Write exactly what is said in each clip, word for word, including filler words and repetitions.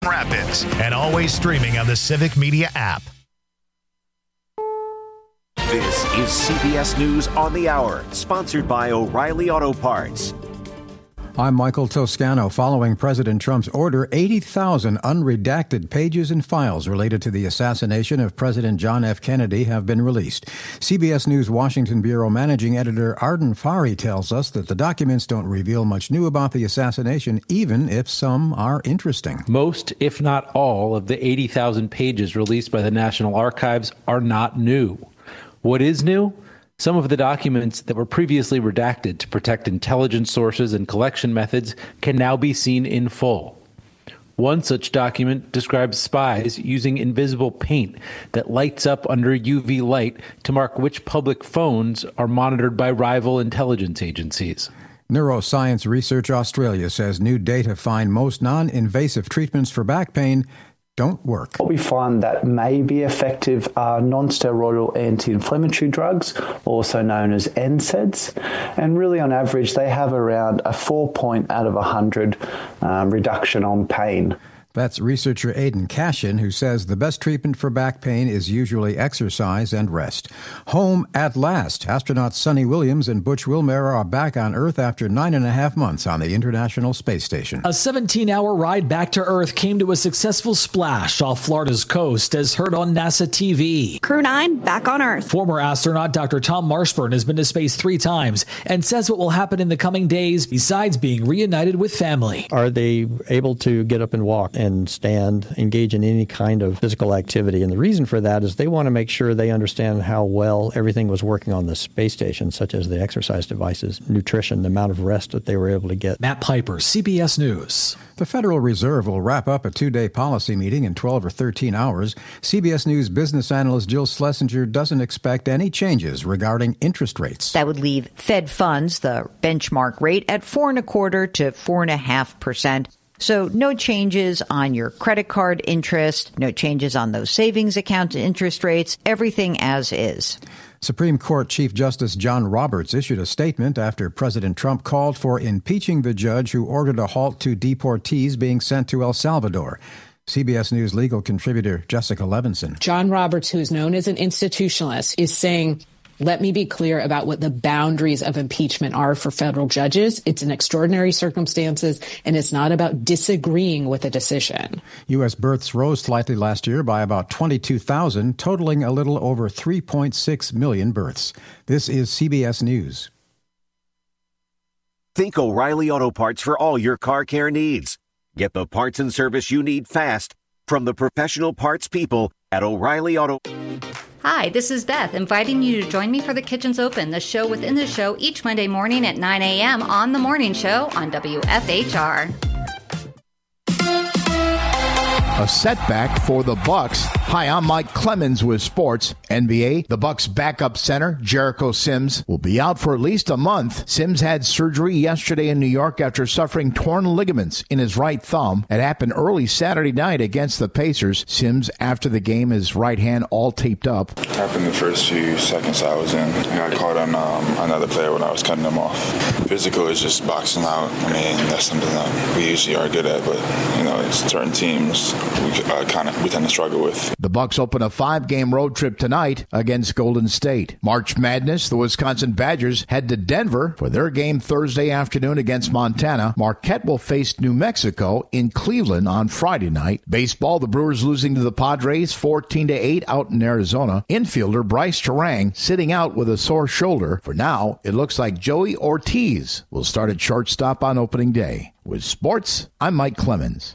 Rapids, and always streaming on the Civic Media app. This is C B S News on the Hour, sponsored by O'Reilly Auto Parts. I'm Michael Toscano. Following President Trump's order, eighty thousand unredacted pages and files related to the assassination of President John F. Kennedy have been released. C B S News Washington Bureau Managing Editor Arden Farhi tells us that the documents don't reveal much new about the assassination, even if some are interesting. Most, if not all, of the eighty thousand pages released by the National Archives are not new. What is new? Some of the documents that were previously redacted to protect intelligence sources and collection methods can now be seen in full. One such document describes spies using invisible paint that lights up under U V light to mark which public phones are monitored by rival intelligence agencies. Neuroscience Research Australia says new data find most non-invasive treatments for back pain don't work. What we find that may be effective are non-steroidal anti-inflammatory drugs, also known as N SAIDs. And really, on average, they have around a four point out of one hundred um, reduction on pain. That's researcher Aidan Cashin, who says the best treatment for back pain is usually exercise and rest. Home at last. Astronauts Sonny Williams and Butch Wilmore are back on Earth after nine and a half months on the International Space Station. A seventeen-hour ride back to Earth came to a successful splash off Florida's coast, as heard on NASA T V. Crew nine back on Earth. Former astronaut Doctor Tom Marshburn has been to space three times and says what will happen in the coming days besides being reunited with family. Are they able to get up and walk and stand, engage in any kind of physical activity? And the reason for that is they want to make sure they understand how well everything was working on the space station, such as the exercise devices, nutrition, the amount of rest that they were able to get. Matt Piper, C B S News. The Federal Reserve will wrap up a two-day policy meeting in twelve or thirteen hours. C B S News business analyst Jill Schlesinger doesn't expect any changes regarding interest rates. That would leave Fed funds, the benchmark rate, at four and a quarter to four and a half percent. So no changes on your credit card interest, no changes on those savings account interest rates, everything as is. Supreme Court Chief Justice John Roberts issued a statement after President Trump called for impeaching the judge who ordered a halt to deportees being sent to El Salvador. C B S News legal contributor Jessica Levinson. John Roberts, who is known as an institutionalist, is saying, let me be clear about what the boundaries of impeachment are for federal judges. It's in extraordinary circumstances, and it's not about disagreeing with a decision. U S births rose slightly last year by about twenty-two thousand, totaling a little over three point six million births. This is C B S News. Think O'Reilly Auto Parts for all your car care needs. Get the parts and service you need fast from the professional parts people at O'Reilly Auto. Hi, this is Beth, inviting you to join me for The Kitchen's Open, the show within the show, each Monday morning at nine a.m. on The Morning Show on W F H R. A setback for the Bucks. Hi, I'm Mike Clemens with sports. N B A, the Bucks backup center, Jericho Sims, will be out for at least a month. Sims had surgery yesterday in New York after suffering torn ligaments in his right thumb. It happened early Saturday night against the Pacers. Sims, after the game, his right hand all taped up. It happened the first few seconds I was in. I got caught on um, another player when I was cutting him off. Physical is just boxing out. I mean, that's something that we usually are good at, but, you know, it's certain teams we uh, kind of we tend to struggle with. The Bucks open a five-game road trip tonight against Golden State. March Madness, the Wisconsin Badgers head to Denver for their game Thursday afternoon against Montana. Marquette will face New Mexico in Cleveland on Friday night. Baseball, the Brewers losing to the Padres fourteen to eight out in Arizona. Infielder Bryce Terang sitting out with a sore shoulder. For now, it looks like Joey Ortiz will start at shortstop on opening day. With sports, I'm Mike Clemens.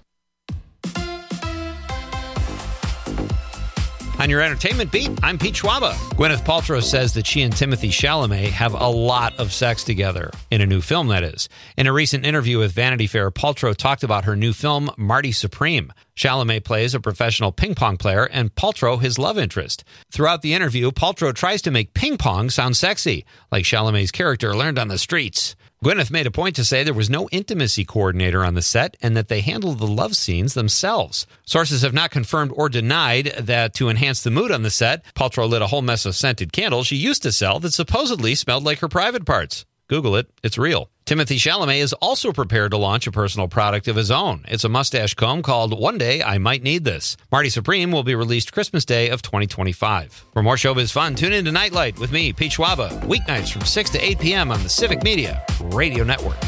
On your entertainment beat, I'm Pete Schwaba. Gwyneth Paltrow says that she and Timothée Chalamet have a lot of sex together, in a new film, that is. In a recent interview with Vanity Fair, Paltrow talked about her new film, Marty Supreme. Chalamet plays a professional ping pong player and Paltrow his love interest. Throughout the interview, Paltrow tries to make ping pong sound sexy, like Chalamet's character learned on the streets. Gwyneth made a point to say there was no intimacy coordinator on the set and that they handled the love scenes themselves. Sources have not confirmed or denied that to enhance the mood on the set, Paltrow lit a whole mess of scented candles she used to sell that supposedly smelled like her private parts. Google it. It's real. Timothy Chalamet is also prepared to launch a personal product of his own. It's a mustache comb called One Day I Might Need This. Marty Supreme will be released Christmas Day of twenty twenty-five. For more showbiz fun, tune in to Nightlight with me, Pete Schwaba, weeknights from six to eight p.m. on the Civic Media Radio Network.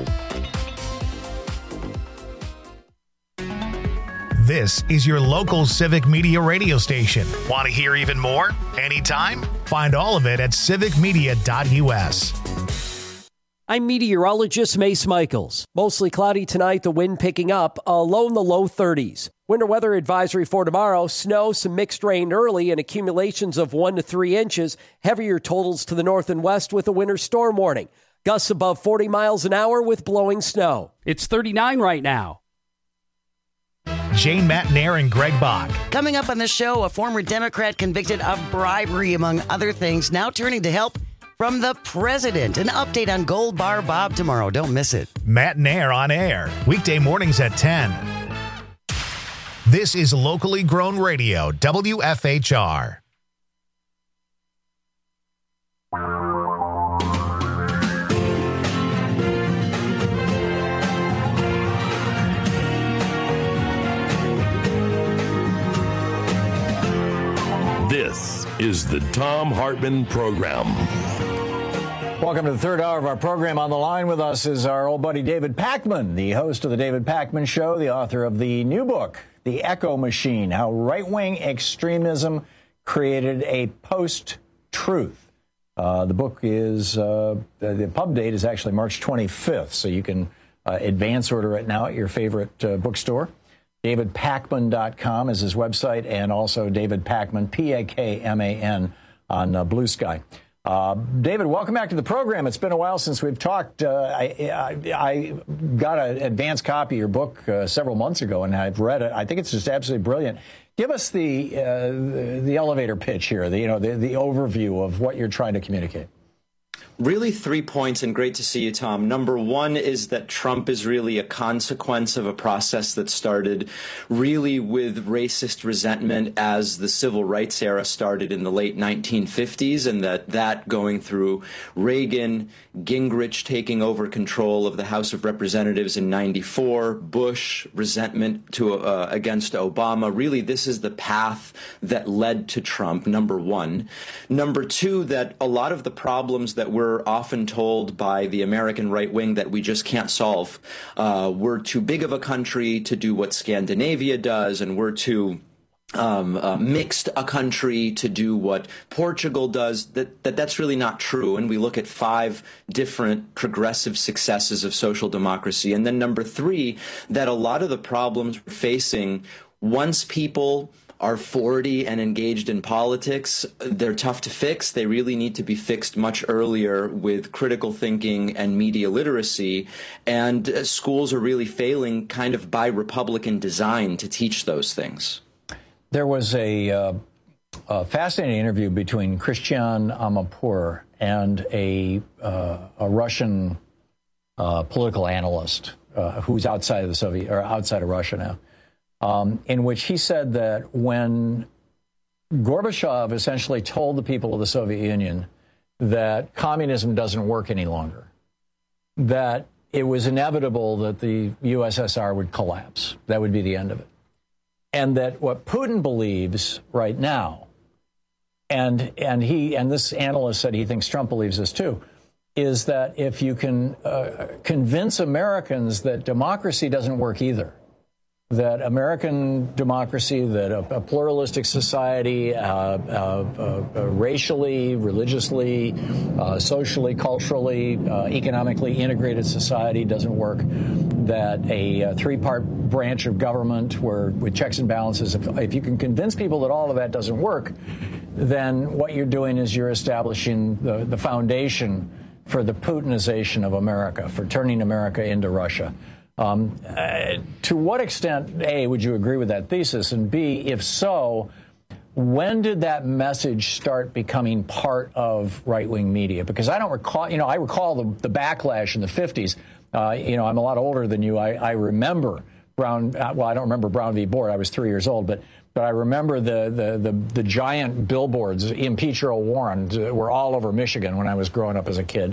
This is your local Civic Media radio station. Want to hear even more? Anytime? Find all of it at civic media dot u s. I'm meteorologist Mace Michaels. Mostly cloudy tonight, the wind picking up, a low in the low thirties. Winter weather advisory for tomorrow, snow, some mixed rain early, and accumulations of one to three inches. Heavier totals to the north and west with a winter storm warning. Gusts above forty miles an hour with blowing snow. It's thirty-nine right now. Jane Matnair and Greg Bach. Coming up on the show, a former Democrat convicted of bribery, among other things, now turning to help from the president. An update on Gold Bar Bob tomorrow. Don't miss it. Matnair on air, weekday mornings at ten. This is locally grown radio, W F H R. This is the Thom Hartmann Program. Welcome to the third hour of our program. On the line with us is our old buddy David Pakman, the host of the David Pakman Show, the author of the new book, The Echo Machine, How Right-Wing Extremism Created a Post-Truth. Uh, the book is, uh, the, the pub date is actually March twenty-fifth, so you can uh, advance order it now at your favorite uh, bookstore. david pakman dot com is his website, and also David Pakman, P A K M A N, on uh, Blue Sky. Uh, David, welcome back to the program. It's been a while since we've talked. Uh, I, I, I got an advance copy of your book uh, several months ago, and I've read it. I think it's just absolutely brilliant. Give us the uh, the, the elevator pitch here, the, you know, the, the overview of what you're trying to communicate. Really three points, and great to see you, Tom. Number one is that Trump is really a consequence of a process that started really with racist resentment as the civil rights era started in the late nineteen fifties, and that that going through Reagan, Gingrich taking over control of the House of Representatives in ninety-four, Bush, resentment to uh, against Obama. Really, this is the path that led to Trump, number one. Number two, that a lot of the problems that we're often told by the American right wing that we just can't solve. Uh, we're too big of a country to do what Scandinavia does, and we're too um, uh, mixed a country to do what Portugal does. That, that that's really not true. And we look at five different progressive successes of social democracy. And then number three, that a lot of the problems we're facing, once people are forty and engaged in politics, they're tough to fix. They really need to be fixed much earlier with critical thinking and media literacy. And uh, schools are really failing kind of by Republican design to teach those things. There was a, uh, a fascinating interview between Christian Amanpour and a, uh, a Russian uh, political analyst uh, who's outside of the Soviet or outside of Russia now. Um, in which he said that when Gorbachev essentially told the people of the Soviet Union that communism doesn't work any longer, that it was inevitable that the U S S R would collapse. That would be the end of it. And that what Putin believes right now, and and he and this analyst said he thinks Trump believes this too, is that if you can uh, convince Americans that democracy doesn't work either, that American democracy, that a, a pluralistic society, uh, uh, uh, racially, religiously, uh, socially, culturally, uh, economically integrated society doesn't work, that a, a three-part branch of government where with checks and balances, if, if you can convince people that all of that doesn't work, then what you're doing is you're establishing the, the foundation for the Putinization of America, for turning America into Russia. Um, uh, to what extent, A, would you agree with that thesis? And B, if so, when did that message start becoming part of right-wing media? Because I don't recall, you know, I recall the, the backlash in the fifties. Uh, you know, I'm a lot older than you. I, I remember Brown, uh, well, I don't remember Brown v. Board. I was three years old, but but I remember the, the, the, the giant billboards, impeach Earl Warren, were all over Michigan when I was growing up as a kid.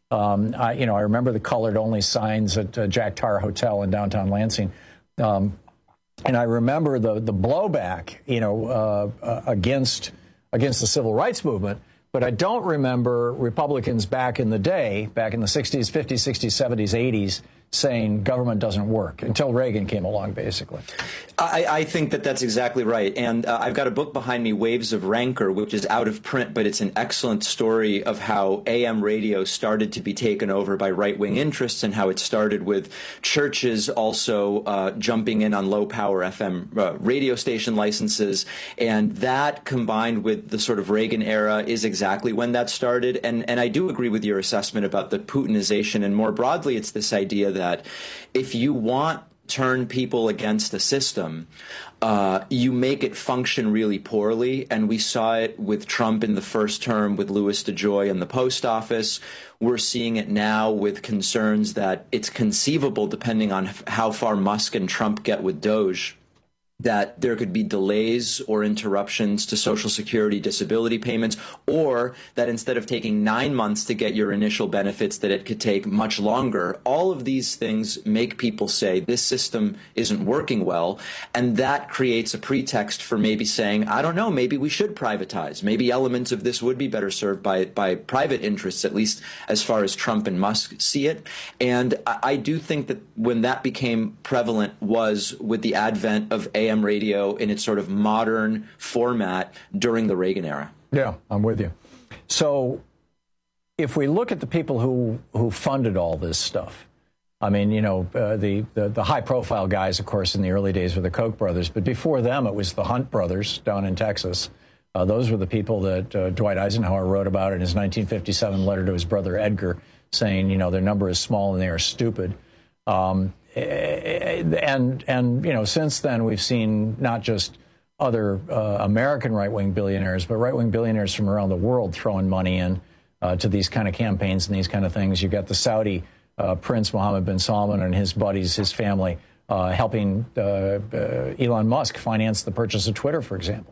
Um, I, you know, I remember the colored-only signs at uh, Jack Tar Hotel in downtown Lansing. Um, and I remember the, the blowback, you know, uh, uh, against against the civil rights movement. But I don't remember Republicans back in the day, back in the sixties, fifties, sixties, seventies, eighties, saying government doesn't work until Reagan came along, basically. I, I think that that's exactly right. And uh, I've got a book behind me, Waves of Rancor, which is out of print, but it's an excellent story of how A M radio started to be taken over by right-wing interests and how it started with churches also uh, jumping in on low-power F M uh, radio station licenses. And that, combined with the sort of Reagan era, is exactly when that started. And, and I do agree with your assessment about the Putinization. And more broadly, it's this idea that that if you want to turn people against the system, uh, you make it function really poorly. And we saw it with Trump in the first term, with Louis DeJoy in the post office. We're seeing it now with concerns that it's conceivable, depending on how far Musk and Trump get with Doge, that there could be delays or interruptions to Social Security disability payments, or that instead of taking nine months to get your initial benefits, that it could take much longer. All of these things make people say this system isn't working well, and that creates a pretext for maybe saying, I don't know, maybe we should privatize. Maybe elements of this would be better served by, by private interests, at least as far as Trump and Musk see it. And I, I do think that when that became prevalent was with the advent of A M radio in its sort of modern format during the Reagan era. Yeah, I'm with you. So if we look at the people who, who funded all this stuff, I mean, you know, uh, the, the, the high-profile guys, of course, in the early days were the Koch brothers, but before them it was the Hunt brothers down in Texas. Uh, those were the people that uh, Dwight Eisenhower wrote about in his nineteen fifty-seven letter to his brother Edgar, saying, you know, their number is small and they are stupid. Um, And, and you know, since then, we've seen not just other uh, American right-wing billionaires, but right-wing billionaires from around the world throwing money in uh, to these kind of campaigns and these kind of things. You've got the Saudi uh, Prince Mohammed bin Salman and his buddies, his family, uh, helping uh, uh, Elon Musk finance the purchase of Twitter, for example.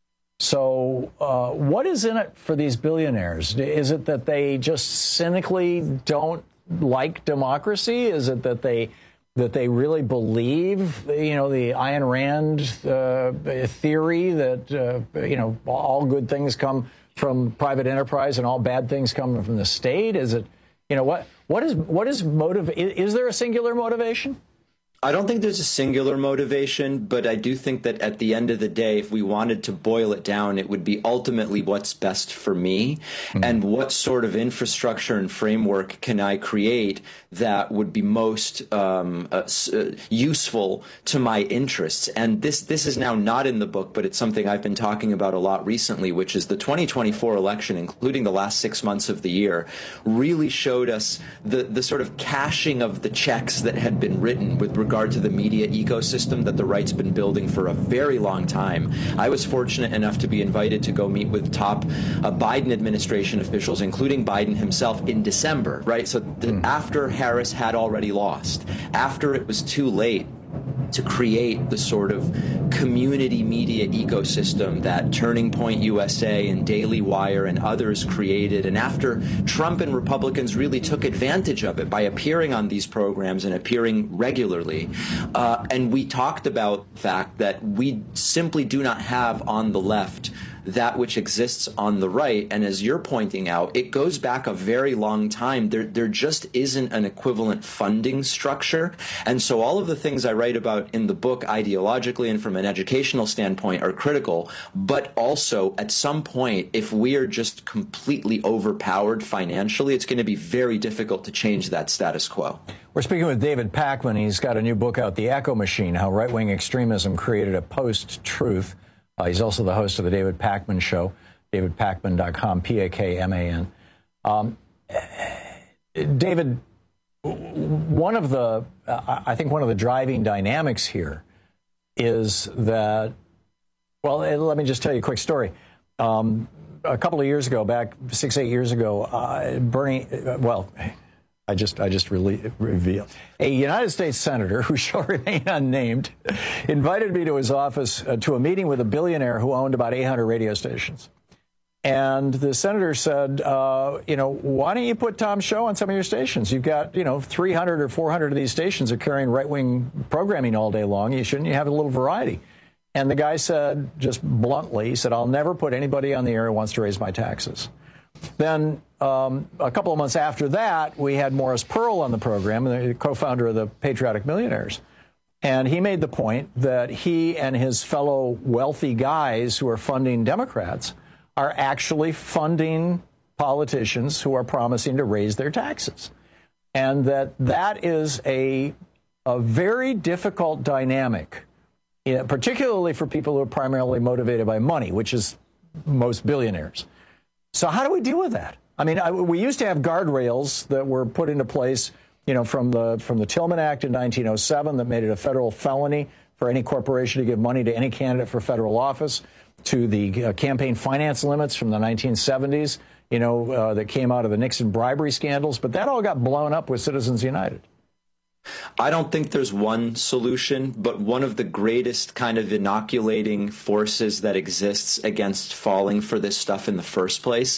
So uh, what is in it for these billionaires? Is it that they just cynically don't like democracy? Is it that they... that they really believe, you know, the Ayn Rand uh, theory that, uh, you know, all good things come from private enterprise and all bad things come from the state? Is it, you know, what what is what is motive? Is there a singular motivation? I don't think there's a singular motivation, but I do think that at the end of the day, if we wanted to boil it down, it would be ultimately what's best for me, mm-hmm. and what sort of infrastructure and framework can I create that would be most um, uh, uh, useful to my interests. And this this is now not in the book, but it's something I've been talking about a lot recently, which is the twenty twenty-four election, including the last six months of the year, really showed us the, the sort of cashing of the checks that had been written with regard to the media ecosystem that the right's been building for a very long time. I was fortunate enough to be invited to go meet with top uh, Biden administration officials, including Biden himself, in December, right? So the, mm. after Harris had already lost, after it was too late to create the sort of community media ecosystem that Turning Point U S A and Daily Wire and others created, and after Trump and Republicans really took advantage of it by appearing on these programs and appearing regularly. Uh, and we talked about the fact that we simply do not have on the left that which exists on the right. And as you're pointing out, it goes back a very long time. There, there just isn't an equivalent funding structure. And so all of the things I write about in the book ideologically and from an educational standpoint are critical. But also, at some point, if we are just completely overpowered financially, it's going to be very difficult to change that status quo. We're speaking with David Pakman. He's got a new book out, The Echo Machine, How Right-Wing Extremism Created a Post-Truth. Uh, he's also the host of the David Pakman Show, david pakman dot com, P A K M A N. Um, David, one of the, uh, I think one of the driving dynamics here is that, well, let me just tell you a quick story. Um, a couple of years ago, back six, eight years ago, uh, Bernie, uh, well, I just I just really revealed. A United States senator, who shall remain unnamed, invited me to his office uh, to a meeting with a billionaire who owned about eight hundred radio stations. And the senator said, uh, you know, why don't you put Tom's show on some of your stations? You've got, you know, three hundred or four hundred of these stations are carrying right-wing programming all day long. You shouldn't you have a little variety? And the guy said, just bluntly, he said, I'll never put anybody on the air who wants to raise my taxes. Then um, a couple of months after that, we had Morris Pearl on the program, the co-founder of the Patriotic Millionaires. And he made the point that he and his fellow wealthy guys who are funding Democrats are actually funding politicians who are promising to raise their taxes. And that that is a, a very difficult dynamic, particularly for people who are primarily motivated by money, which is most billionaires. So how do we deal with that? I mean, I, we used to have guardrails that were put into place, you know, from the from the Tillman Act in nineteen oh seven that made it a federal felony for any corporation to give money to any candidate for federal office, to the uh, campaign finance limits from the nineteen seventies, you know, uh, that came out of the Nixon bribery scandals. But that all got blown up with Citizens United. I don't think there's one solution, but one of the greatest kind of inoculating forces that exists against falling for this stuff in the first place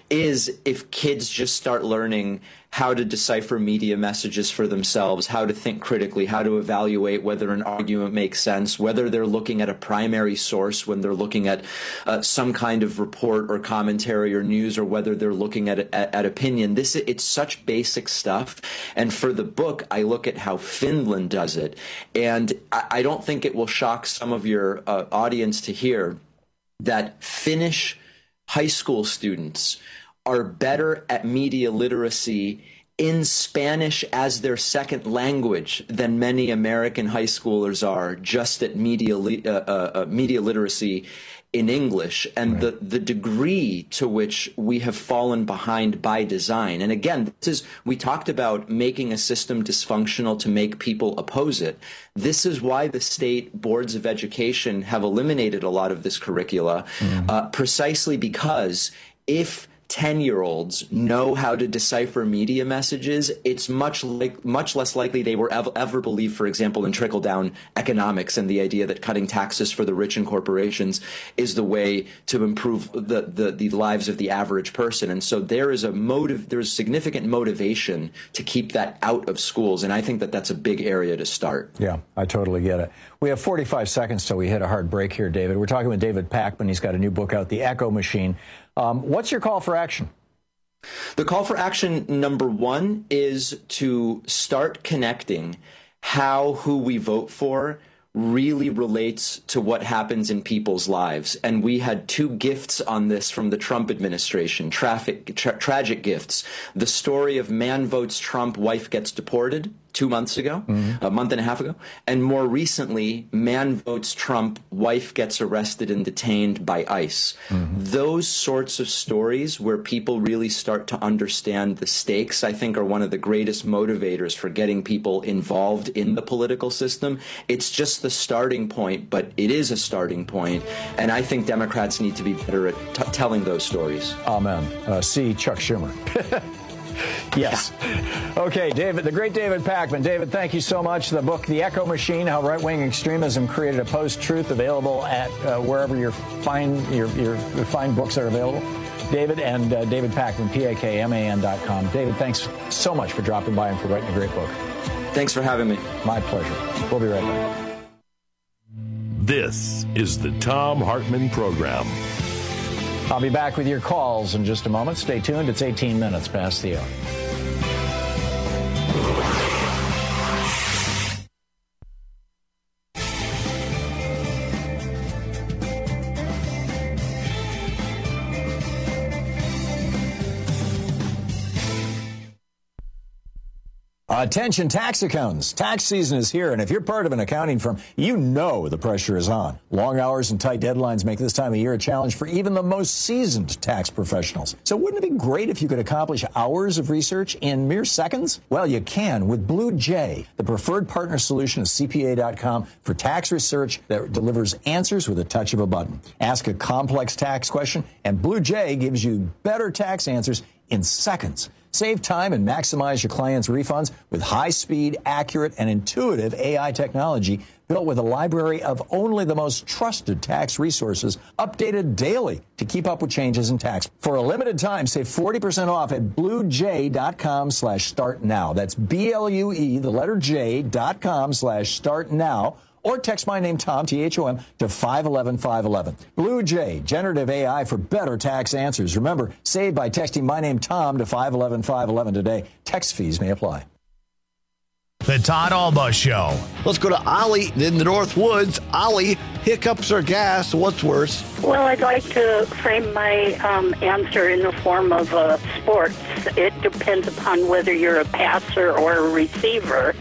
is if kids just start learning how to decipher media messages for themselves, how to think critically, how to evaluate whether an argument makes sense, whether they're looking at a primary source when they're looking at uh, some kind of report or commentary or news, or whether they're looking at, at, at opinion. This it's such basic stuff. And for the book, I look at how Finland does it. And I, I don't think it will shock some of your uh, audience to hear that Finnish high school students are better at media literacy in Spanish as their second language than many American high schoolers are just at media uh, uh, media literacy in English. And right. the, the degree to which we have fallen behind by design. And again, this is, we talked about making a system dysfunctional to make people oppose it. This is why the state boards of education have eliminated a lot of this curricula, mm. uh, precisely because if ten-year-olds know how to decipher media messages, it's much like much less likely they were ever, ever believe, for example, in trickle-down economics and the idea that cutting taxes for the rich and corporations is the way to improve the, the, the lives of the average person. And so there is a motive, there's significant motivation to keep that out of schools. And I think that that's a big area to start. Yeah, I totally get it. We have forty-five seconds till we hit a hard break here, David. We're talking with David Pakman. He's got a new book out, The Echo Machine. Um, what's your call for action? The call for action number one is to start connecting how who we vote for really relates to what happens in people's lives. And we had two gifts on this from the Trump administration, traffic, tra- tragic gifts. The story of man votes Trump, wife gets deported two months ago, mm-hmm. a month and a half ago. And more recently, man votes Trump, wife gets arrested and detained by ICE. Mm-hmm. Those sorts of stories where people really start to understand the stakes, I think, are one of the greatest motivators for getting people involved in the political system. It's just the starting point, but it is a starting point. And I think Democrats need to be better at t- telling those stories. Amen. Uh, see Chuck Schumer. Yes. Okay, David, the great David Pakman. David, thank you so much. The book, The Echo Machine, How Right-Wing Extremism Created a Post-Truth, available at uh, wherever your fine, your, your fine books are available. David and uh, David Pakman, P A K M A N dot com. David, thanks so much for dropping by and for writing a great book. Thanks for having me. My pleasure. We'll be right back. This is the Thom Hartmann Program. I'll be back with your calls in just a moment. Stay tuned. It's eighteen minutes past the hour. Attention tax accountants. Tax season is here, and if you're part of an accounting firm, you know the pressure is on. Long hours and tight deadlines make this time of year a challenge for even the most seasoned tax professionals. So wouldn't it be great if you could accomplish hours of research in mere seconds? Well, you can with Blue Jay, the preferred partner solution of C P A dot com for tax research that delivers answers with a touch of a button. Ask a complex tax question, and Blue Jay gives you better tax answers in seconds. Save time and maximize your clients' refunds with high-speed, accurate, and intuitive A I technology built with a library of only the most trusted tax resources, updated daily to keep up with changes in tax. For a limited time, save forty percent off at bluejay.com slash start now. That's B-L-U-E, the letter J, dot com slash start now. Or text my name, Tom, T H O M, to five one one five one one. Blue Jay, generative A I for better tax answers. Remember, save by texting my name, Tom, to five one one five one one today. Text fees may apply. The Todd Alba Show. Let's go to Ollie in the North Woods. Ollie, hiccups or gas? What's worse? Well, I'd like to frame my um, answer in the form of uh, sports. It depends upon whether you're a passer or a receiver.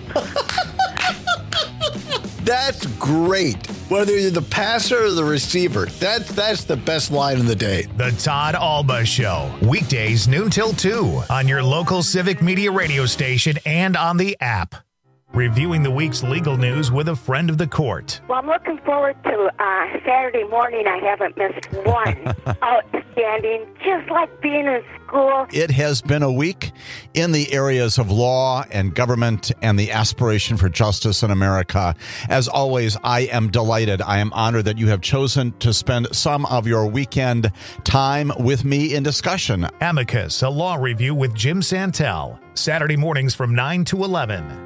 That's great. Whether you're the passer or the receiver, that's that's the best line of the day. The Todd Alba Show. Weekdays noon till two on your local Civic Media radio station and on the app. Reviewing the week's legal news with a friend of the court. Well, I'm looking forward to uh, Saturday morning. I haven't missed one. Outstanding. Just like being in school. It has been a week in the areas of law and government and the aspiration for justice in America. As always, I am delighted. I am honored that you have chosen to spend some of your weekend time with me in discussion. Amicus, a law review with Jim Santel. Saturday mornings from nine to eleven.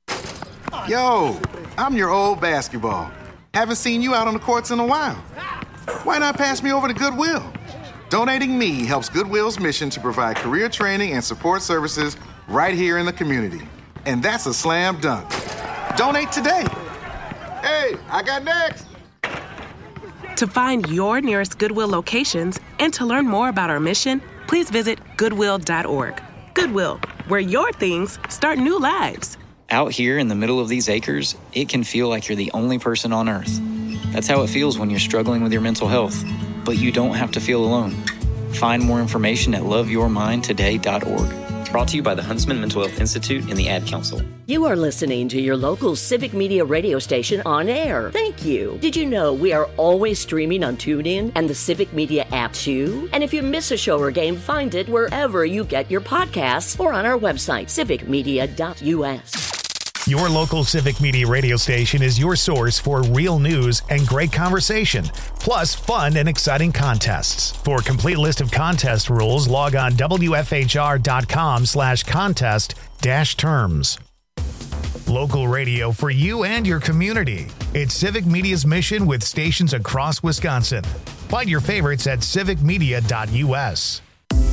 Yo, I'm your old basketball. Haven't seen you out on the courts in a while. Why not pass me over to Goodwill? Donating me helps Goodwill's mission to provide career training and support services right here in the community. And that's a slam dunk. Donate today. Hey, I got next. To find your nearest Goodwill locations and to learn more about our mission, please visit goodwill dot org. Goodwill, where your things start new lives. Out here in the middle of these acres, it can feel like you're the only person on Earth. That's how it feels when you're struggling with your mental health. But you don't have to feel alone. Find more information at love your mind today dot org. Brought to you by the Huntsman Mental Health Institute and the Ad Council. You are listening to your local Civic Media radio station on air. Thank you. Did you know we are always streaming on TuneIn and the Civic Media app too? And if you miss a show or game, find it wherever you get your podcasts or on our website, civic media dot u s. Your local Civic Media radio station is your source for real news and great conversation, plus fun and exciting contests. For a complete list of contest rules, log on W F H R dot com slash contest dash terms. Local radio for you and your community. It's Civic Media's mission with stations across Wisconsin. Find your favorites at civic media dot u s.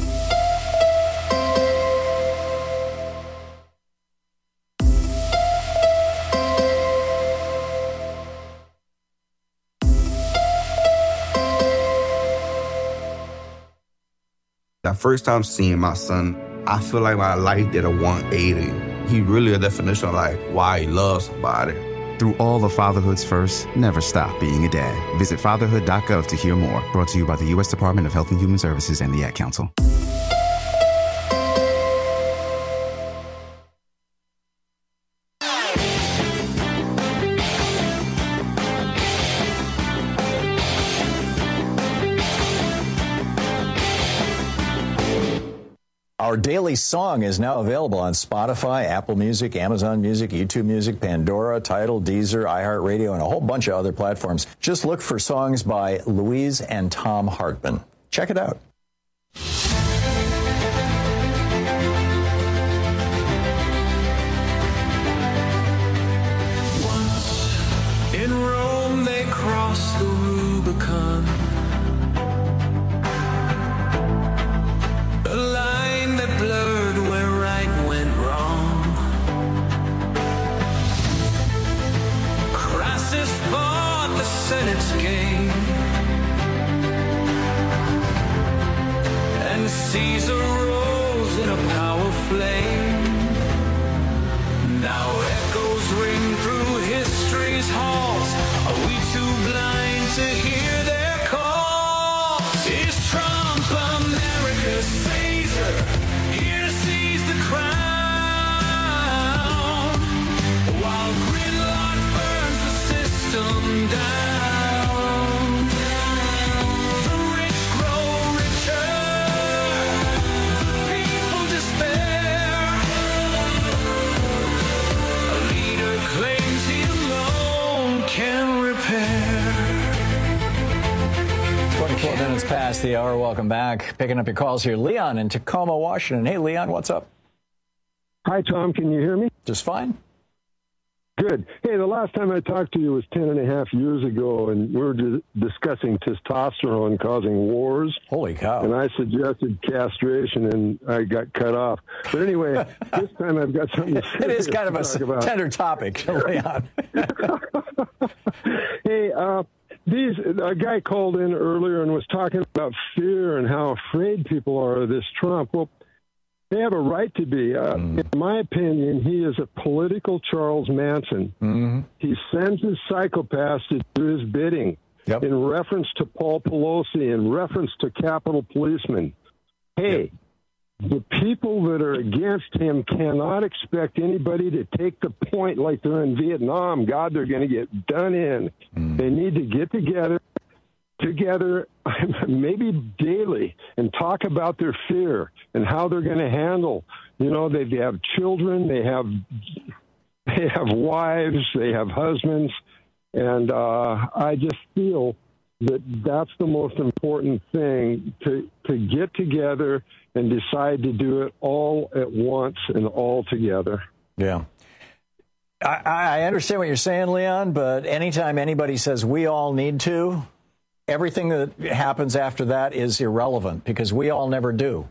That first time seeing my son, I feel like my life did a one eighty. He really a definition of like why he loves somebody. Through all of fatherhood's first, never stop being a dad. Visit fatherhood dot gov to hear more. Brought to you by the U S Department of Health and Human Services and the Ad Council. Our daily song is now available on Spotify, Apple Music, Amazon Music, YouTube Music, Pandora, Tidal, Deezer, iHeartRadio, and a whole bunch of other platforms. Just look for songs by Louise and Tom Hartman. Check it out. Once in Rome they crossed the Rubicon. A line that blurred where right went wrong. Crisis fought the Senate's game, and Caesar rose in a power flame. Now echoes ring through history's halls. Are we too blind to hear their call? Is Trump America's Caesar, here to seize the crown? While gridlock burns the system down, the rich grow richer, the people despair. twenty-five minutes past the hour. Welcome back. Picking up your calls here. Leon in Tacoma, Washington. Hey, Leon, what's up? Hi, Tom. Can you hear me? Just fine. Good. Hey, the last time I talked to you was ten and a half years ago, and we were di- discussing testosterone causing wars. Holy cow. And I suggested castration, and I got cut off. But anyway, this time I've got something to say. It is kind of a talk about. tender topic, Leon. Hey, uh, these a guy called in earlier and was talking about fear and how afraid people are of this Trump. Well, they have a right to be. Uh, mm. In my opinion, he is a political Charles Manson. Mm-hmm. He sends his psychopaths to do his bidding yep. in reference to Paul Pelosi, in reference to Capitol Policemen. Hey, yep. the people that are against him cannot expect anybody to take the point like they're in Vietnam. God, they're going to get done in. Mm. They need to get together. together maybe daily and talk about their fear and how they're going to handle, you know, they have children, they have they have wives, they have husbands, and uh, I just feel that that's the most important thing, to to get together and decide to do it all at once and all together. Yeah. I, I understand what you're saying, Leon, but anytime anybody says we all need to, everything that happens after that is irrelevant because we all never do.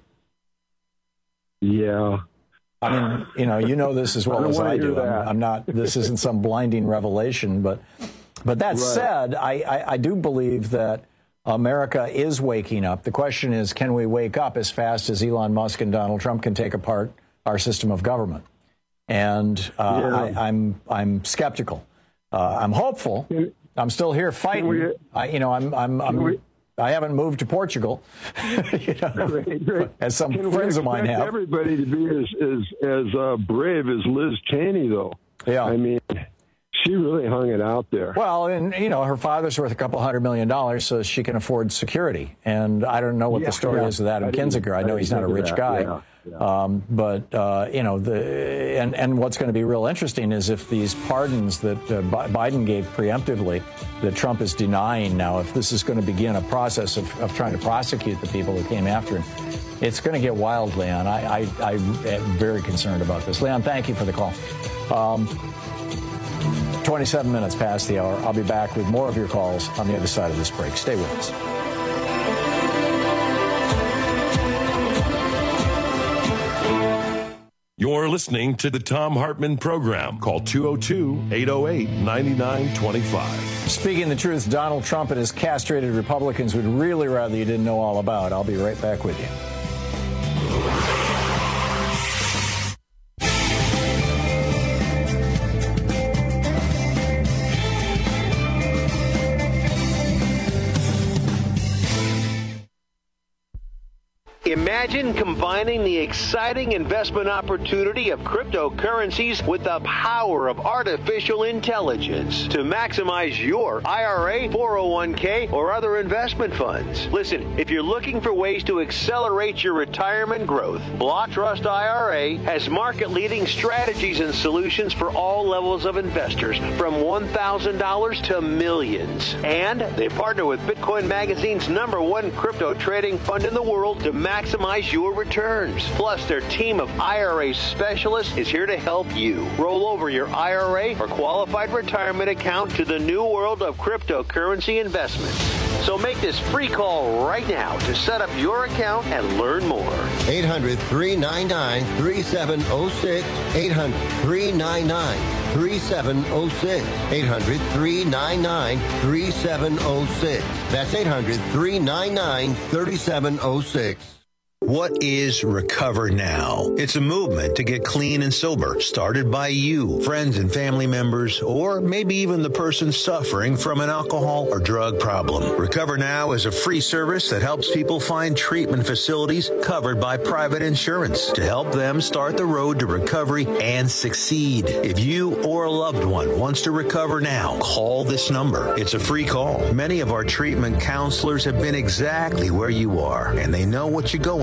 Yeah. I mean, you know, you know this as well I as I do. I'm, I'm not, this isn't some blinding revelation, but, but that right. said, I, I, I do believe that America is waking up. The question is, can we wake up as fast as Elon Musk and Donald Trump can take apart our system of government? And uh, yeah. I, I'm, I'm skeptical. Uh, I'm hopeful. I'm still here fighting. We, I, you know, I'm, I'm, I'm, we, I haven't moved to Portugal, you know, great, great. as some Can friends of mine have. Everybody to be as as, as uh, brave as Liz Cheney, though. Yeah, I mean, she really hung it out there. Well, and you know, her father's worth a couple hundred million dollars, so she can afford security. And I don't know what yeah, the story yeah. is with Adam I Kinzinger. I know I he's not a rich guy. Yeah. Yeah. Um, but, uh, you know, the and, and what's going to be real interesting is if these pardons that uh, Biden gave preemptively that Trump is denying now, if this is going to begin a process of, of trying to prosecute the people that came after him, it's going to get wild, Leon. I, I, I am very concerned about this. Leon, thank you for the call. Um, twenty-seven minutes past the hour. I'll be back with more of your calls on the other side of this break. Stay with us. You're listening to the Thom Hartmann Program. Call two oh two, eight oh eight, nine nine two five. Speaking the truth, Donald Trump and his castrated Republicans would really rather you didn't know all about. I'll be right back with you. Imagine combining the exciting investment opportunity of cryptocurrencies with the power of artificial intelligence to maximize your I R A, four oh one k, or other investment funds. Listen, if you're looking for ways to accelerate your retirement growth, Block Trust I R A has market-leading strategies and solutions for all levels of investors, from one thousand dollars to millions. And they partner with Bitcoin Magazine's number one crypto trading fund in the world to maximize your returns. Plus, their team of I R A specialists is here to help you roll over your I R A or qualified retirement account to the new world of cryptocurrency investments. So make this free call right now to set up your account and learn more. eight hundred, three nine nine, three seven zero six. eight hundred, three nine nine, three seven zero six. eight hundred, three nine nine, three seven zero six. That's eight hundred, three nine nine, three seven zero six. What is Recover Now? It's a movement to get clean and sober, started by you, friends and family members, or maybe even the person suffering from an alcohol or drug problem. Recover Now is a free service that helps people find treatment facilities covered by private insurance to help them start the road to recovery and succeed. If you or a loved one wants to recover now, call this number. It's a free call. Many of our treatment counselors have been exactly where you are, and they know what you're going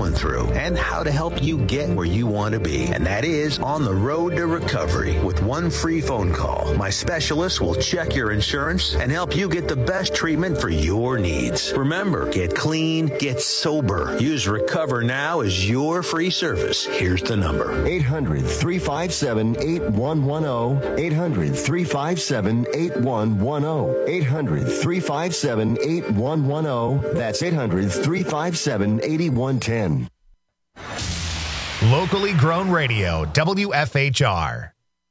going through and how to help you get where you want to be. And that is on the road to recovery. With one free phone call, my specialist will check your insurance and help you get the best treatment for your needs. Remember, get clean, get sober. Use Recover Now as your free service. Here's the number. eight hundred, three five seven, eight one one zero. eight hundred, three five seven, eight one one zero. eight hundred, three five seven, eight one one zero. That's eight hundred, three five seven, eight one one zero. Locally grown radio, W F H R.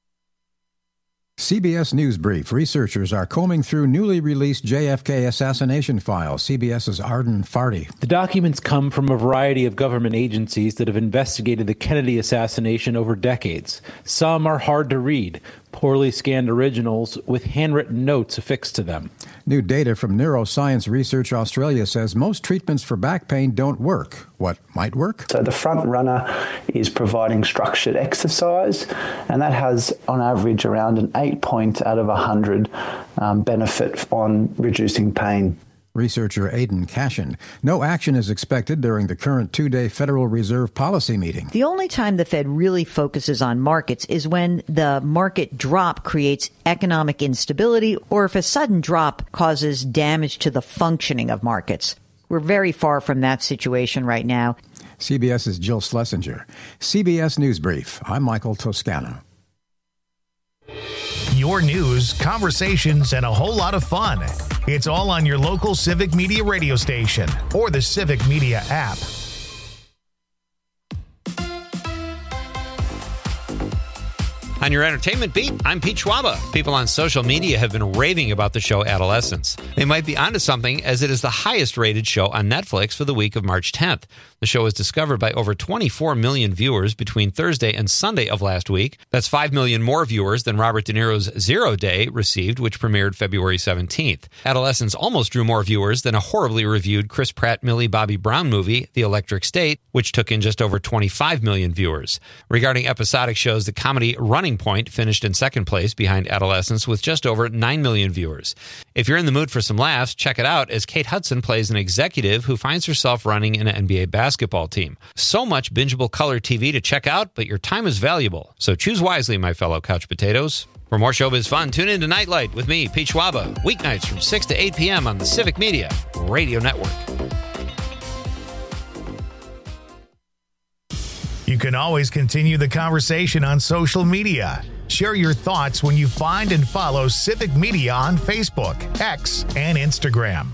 C B S News Brief. Researchers are combing through newly released J F K assassination files. CBS's Arden Farty. The documents come from a variety of government agencies that have investigated the Kennedy assassination over decades. Some are hard to read, poorly scanned originals with handwritten notes affixed to them. New data from Neuroscience Research Australia says most treatments for back pain don't work. What might work? So the front runner is providing structured exercise, and that has on average around an eight points out of one hundred um, benefit on reducing pain. Researcher Aidan Cashin. No action is expected during the current two-day Federal Reserve policy meeting. The only time the Fed really focuses on markets is when the market drop creates economic instability or if a sudden drop causes damage to the functioning of markets. We're very far from that situation right now. CBS's Jill Schlesinger. C B S News Brief. I'm Michael Toscano. Your news, conversations, and a whole lot of fun. It's all on your local Civic Media radio station or the Civic Media app. On your entertainment beat, I'm Pete Schwaba. People on social media have been raving about the show Adolescence. They might be onto something, as it is the highest rated show on Netflix for the week of March tenth. The show was discovered by over twenty-four million viewers between Thursday and Sunday of last week. That's five million more viewers than Robert De Niro's Zero Day received, which premiered February seventeenth. Adolescence almost drew more viewers than a horribly reviewed Chris Pratt, Millie Bobby Brown movie, The Electric State, which took in just over twenty-five million viewers. Regarding episodic shows, the comedy Running Point finished in second place behind Adolescence with just over nine million viewers. If you're in the mood for some laughs, check it out, as Kate Hudson plays an executive who finds herself running an N B A basketball team. So much bingeable color T V to check out, but your time is valuable. So choose wisely, my fellow couch potatoes. For more showbiz fun, tune in to Nightlight with me, Pete Schwaba, weeknights from six to eight p.m. on the Civic Media Radio Network. You can always continue the conversation on social media. Share your thoughts when you find and follow Civic Media on Facebook, X, and Instagram.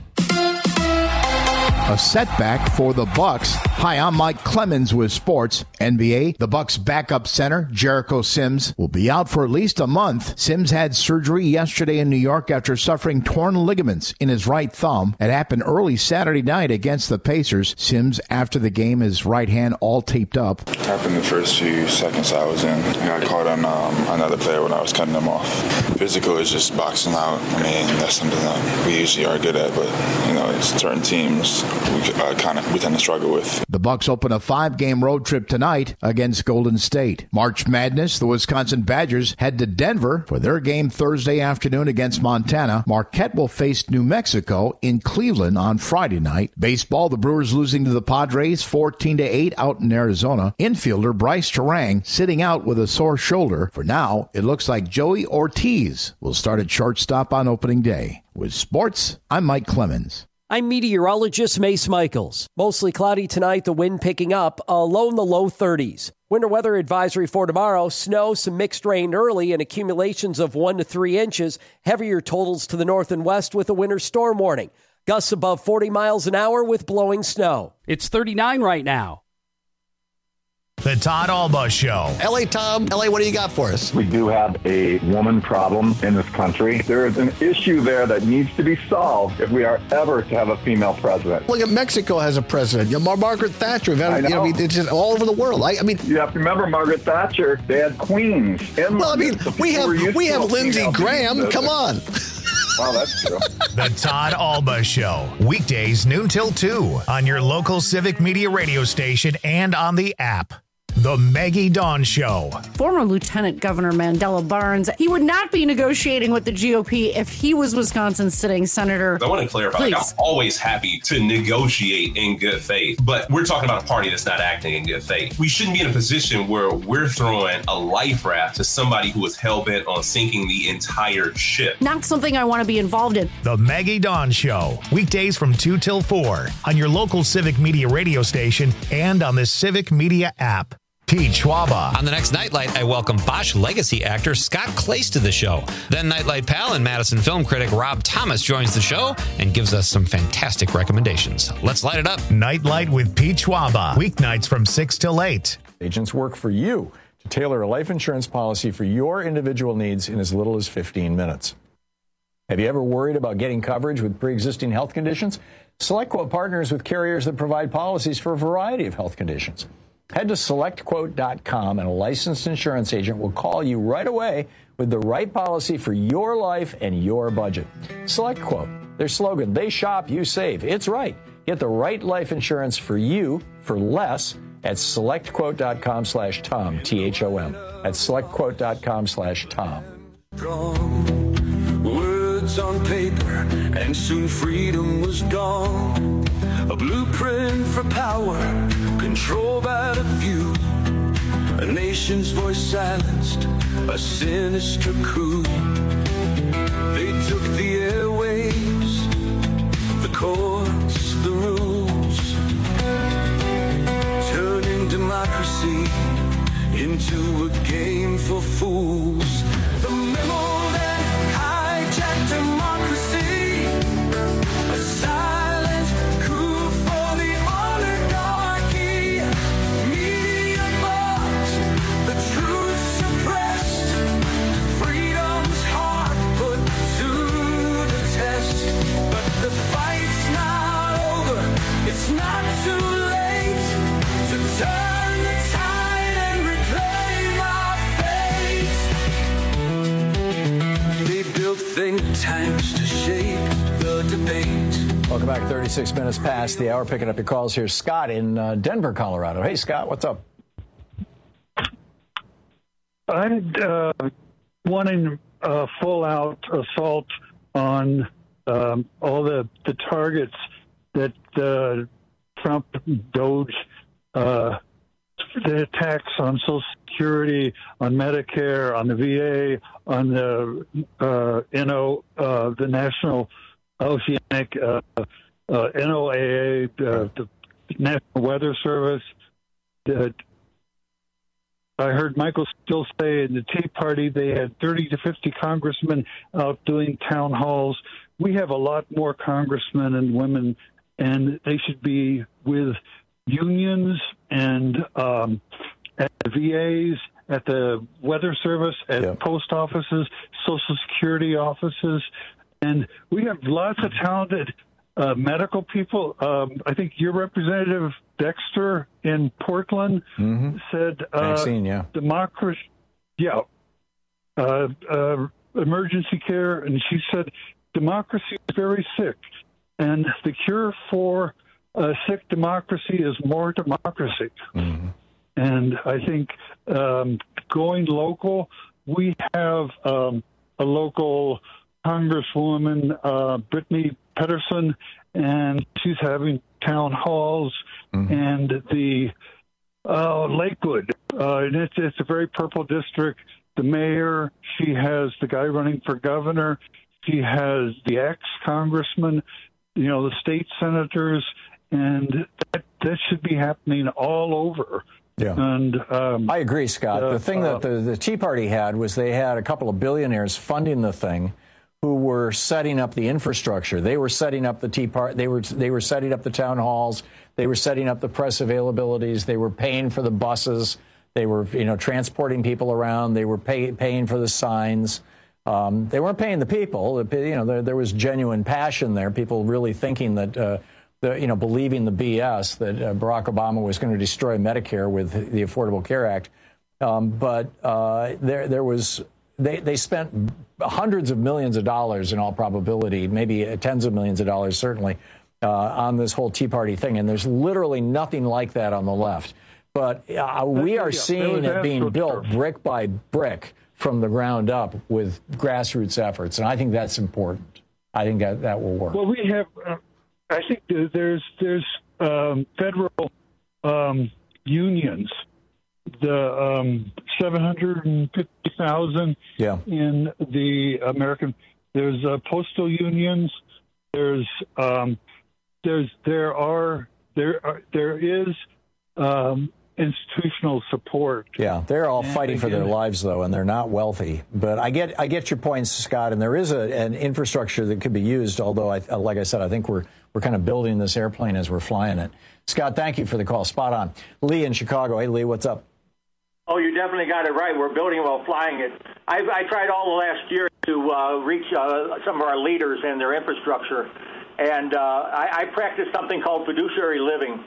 A setback for the Bucks. Hi, I'm Mike Clemens with Sports. N B A, the Bucks backup center, Jericho Sims, will be out for at least a month. Sims had surgery yesterday in New York after suffering torn ligaments in his right thumb. It happened early Saturday night against the Pacers. Sims, after the game, his right hand all taped up. Happened the first few seconds I was in. I got caught on um, another player when I was cutting them off. Physical is just boxing out. I mean, that's something that we usually are good at, but, you know, it's certain teams we uh, kind of we tend to struggle with. The Bucks open a five-game road trip tonight against Golden State. March Madness, the Wisconsin Badgers head to Denver for their game Thursday afternoon against Montana. Marquette will face New Mexico in Cleveland on Friday night. Baseball, the Brewers losing to the Padres fourteen to eight out in Arizona. Infielder Bryce Terang sitting out with a sore shoulder. For now, it looks like Joey Ortiz will start at shortstop on opening day. With sports, I'm Mike Clemens. I'm meteorologist Mace Michaels. Mostly cloudy tonight, the wind picking up, a low in the low thirties. Winter weather advisory for tomorrow, snow, some mixed rain early, and accumulations of one to three inches. Heavier totals to the north and west with a winter storm warning. Gusts above forty miles an hour with blowing snow. It's thirty-nine right now. The Todd Alba Show. L A Tom, L A, what do you got for us? We do have a woman problem in this country. There is an issue there that needs to be solved if we are ever to have a female president. Look at Mexico has a president. You know, Margaret Thatcher. Had, I know. You know, it's just all over the world. I, I mean, you have to remember Margaret Thatcher. They had queens. In well, I mean, we have we have Lindsey Graham. Come on. Wow, that's true. The Todd Alba Show. Weekdays noon till two on your local Civic Media radio station and on the app. The Maggie Dawn Show. Former Lieutenant Governor Mandela Barnes, he would not be negotiating with the G O P if he was Wisconsin's sitting senator. I want to clarify, like, I'm always happy to negotiate in good faith, but we're talking about a party that's not acting in good faith. We shouldn't be in a position where we're throwing a life raft to somebody who is hell-bent on sinking the entire ship. Not something I want to be involved in. The Maggie Dawn Show. Weekdays from two till four on your local Civic Media radio station and on the Civic Media app. Pete Schwaba. On the next Nightlight, I welcome Bosch legacy actor Scott Clace to the show. Then Nightlight pal and Madison film critic Rob Thomas joins the show and gives us some fantastic recommendations. Let's light it up. Nightlight with Pete Schwaba. Weeknights from six till eight. Agents work for you to tailor a life insurance policy for your individual needs in as little as fifteen minutes. Have you ever worried about getting coverage with pre-existing health conditions? SelectQuote partners with carriers that provide policies for a variety of health conditions. Head to select quote dot com and a licensed insurance agent will call you right away with the right policy for your life and your budget. SelectQuote, their slogan, they shop, you save. It's right. Get the right life insurance for you for less at select quote dot com slash Tom, T H O M. At select quote dot com slash Tom. Words on paper, and soon freedom was gone. A blueprint for power, control by the few. A nation's voice silenced, a sinister coup. They took the airwaves, the courts, the rules, turning democracy into a game for fools. The memo that hijacked democracy, a silent coup for the oligarchy. Media mocked, the truth suppressed, freedom's heart put to the test. But the fight's not over, it's not too late to turn the tide and reclaim our fate. They built think tanks to shape the debate. Welcome back. thirty-six minutes past the hour. Picking up your calls. Here's Scott in uh, Denver, Colorado. Hey, Scott, what's up? I'm uh, wanting a full-out assault on um, all the, the targets that uh, Trump, Doge, uh, the attacks on Social Security, on Medicare, on the V A, on the uh, N O, uh, the National Oceanic, uh, uh, N O A A, uh, the National Weather Service. Uh, I heard Michael Still say in the Tea Party they had thirty to fifty congressmen out doing town halls. We have a lot more congressmen and women, and they should be with unions and um, at the V As, at the Weather Service, at yeah. post offices, Social Security offices. And we have lots of talented uh, medical people. Um, I think your representative, Dexter, in Portland, mm-hmm. said uh, Vaccine, yeah. democracy, yeah, uh, uh, emergency care. And she said democracy is very sick. And the cure for a sick democracy is more democracy. Mm-hmm. And I think um, going local, we have um, a local Congresswoman, uh, Brittany Pedersen, and she's having town halls. Mm-hmm. And the uh, Lakewood, uh, and it's, it's a very purple district. The mayor, she has the guy running for governor. She has the ex-congressman, you know, the state senators, and that, that should be happening all over. Yeah, and um, I agree, Scott. Uh, the thing uh, that the, the Tea Party had was they had a couple of billionaires funding the thing, who were setting up the infrastructure. They were setting up the Tea Party. They were they were setting up the town halls. They were setting up the press availabilities. They were paying for the buses. They were you know transporting people around. They were pay, paying for the signs. Um, they weren't paying the people. You know there, there was genuine passion there. People really thinking that. Uh, The, you know, believing the B S that uh, Barack Obama was going to destroy Medicare with the Affordable Care Act. Um, but uh, there there was they, they spent hundreds of millions of dollars in all probability, maybe tens of millions of dollars, certainly, uh, on this whole Tea Party thing. And there's literally nothing like that on the left. But uh, we are seeing it being built brick by brick from the ground up with grassroots efforts, and I think that's important. I think that that will work. Well, we have. Uh, I think there's there's um, federal um, unions. The um, seven hundred fifty thousand yeah. in the American. There's uh, postal unions. There's um, there's there are there are, there is um, institutional support. Yeah, they're all and fighting again, for their lives though, and they're not wealthy. But I get I get your points, Scott. And there is a, an infrastructure that could be used. Although, I, like I said, I think we're we're kind of building this airplane as we're flying it. Scott, thank you for the call. Spot on. Lee in Chicago. Hey, Lee, what's up? Oh, you definitely got it right. We're building it while flying it. I, I tried all the last year to uh, reach uh, some of our leaders and their infrastructure, and uh, I, I practice something called fiduciary living.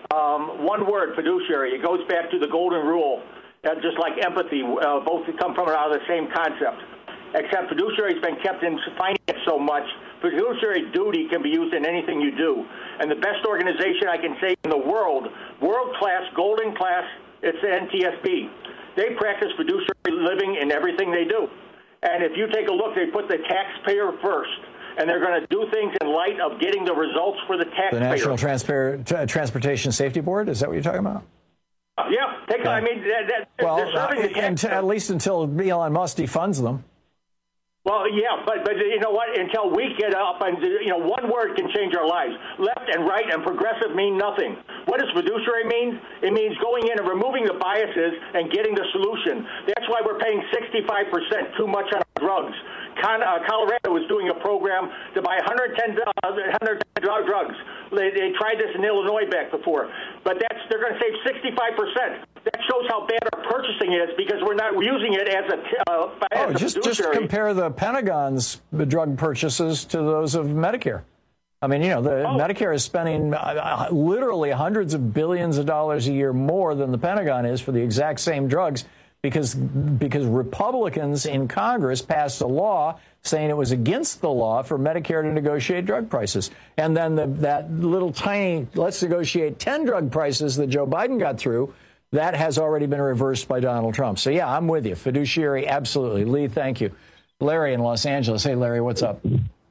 Um, one word, fiduciary. It goes back to the golden rule, uh, just like empathy. Uh, both come from out of the same concept, except fiduciary has been kept in finance so much. Fiduciary duty can be used in anything you do. And the best organization I can say in the world, world-class, golden class, it's the N T S B. They practice fiduciary living in everything they do. And if you take a look, they put the taxpayer first. And they're going to do things in light of getting the results for the taxpayer. The National Transpar- T- Transportation Safety Board? Is that what you're talking about? Uh, yeah. Take, uh, I mean, that, that, well, they're serving uh, the taxpayer. At least until Elon Musk defunds them. Well, yeah, but but you know what? Until we get up and, you know, one word can change our lives. Left and right and progressive mean nothing. What does fiduciary mean? It means going in and removing the biases and getting the solution. That's why we're paying sixty-five percent too much on our drugs. Con, uh, Colorado was doing a program to buy one hundred ten, uh, one hundred ten drugs. They, they tried this in Illinois back before. But that's they're going to save sixty-five percent. That shows how bad our purchasing is because we're not using it as a, uh, as oh, a just, fiduciary. Just compare the Pentagon's drug purchases to those of Medicare. I mean, you know, the oh. Medicare is spending uh, literally hundreds of billions of dollars a year more than the Pentagon is for the exact same drugs because because Republicans in Congress passed a law saying it was against the law for Medicare to negotiate drug prices. And then the, that little tiny, let's negotiate ten drug prices that Joe Biden got through, that has already been reversed by Donald Trump. So, yeah, I'm with you. Fiduciary, absolutely. Lee, thank you. Larry in Los Angeles. Hey, Larry, what's up?